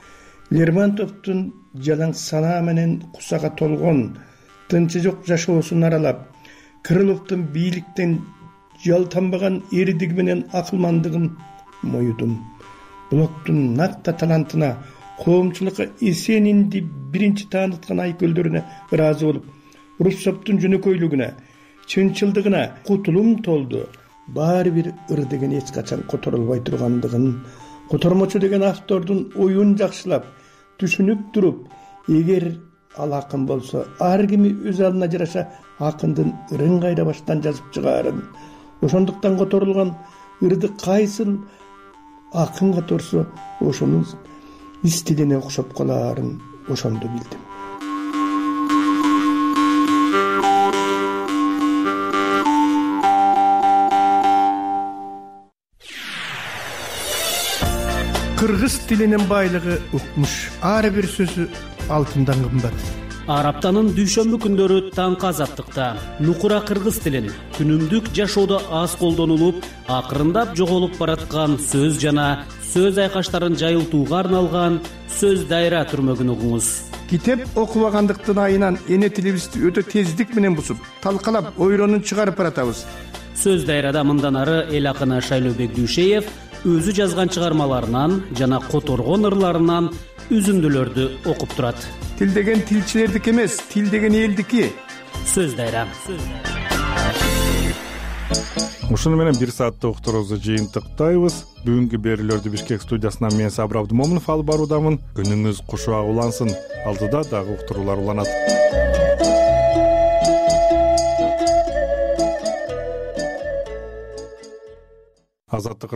Лермонтовдун жалаң санаа менен кусага толгон, тынчы жок жашоосун аралап, Крыловдун бийликтен жалтанбаган эрдиги менен акылмандыгын моюдум. Блоктун натта талантына, коомчулукка Эсенинди биринчи тааныткан айкөлдөрүнө ыраазы болуп, Руссоптун жөнөкөйлүгүнө, чынчылдыгына кутулум толду. Баары бир ыр деген эч качан которулбай тургандыгын, котормочу деген автордун оюн жакшылап, түшүнүп туруп, эгер ал акын болсо, ар кими өз алына жараша акындын ырын кайда баштан жазып чыгаарын, ошондуктан которулган ырды кайсыл акын которсо, ошонун стилине окшоп калаарын ошондо билдим. кыргыз тилинин байлыгы укмуш, ар бир сөзү алтындан кымбат. Ар аптанын дүйшөмбү күндөрү таңкы азаттыкта нукура кыргыз тилин күнүмдүк жашоодо аз колдонулуп, акырындап жоголуп бараткан сөз жана сөз айкаштарын жайылтууга арналган сөз дайра түрмөгүн угуңуз. Китеп окубагандыктын айынан эне тилибизди өтө тездик менен бузуп, талкалап, ойронун чыгарып баратабыз. Сөз дайрада мындан ары эл акыны Шайлообек Дүйшеев өзү жазган чыгармаларынан жана которгон ырларынан үзүндүлөрдү окуп турат. Тил деген тилчилердики эмес, тил деген элдики. Сөз дайра. Ушуну менен 1 сааттык уктуруубузду жыйынтыктайбыз. Бүгүнкү берүүлөрдү Бишкек студиясынан мен Сабыр Абдымомунов алып баруудамын. Күнүңүз кушуак улансын. Алдыда дагы уктуруулар уланат. Азаттык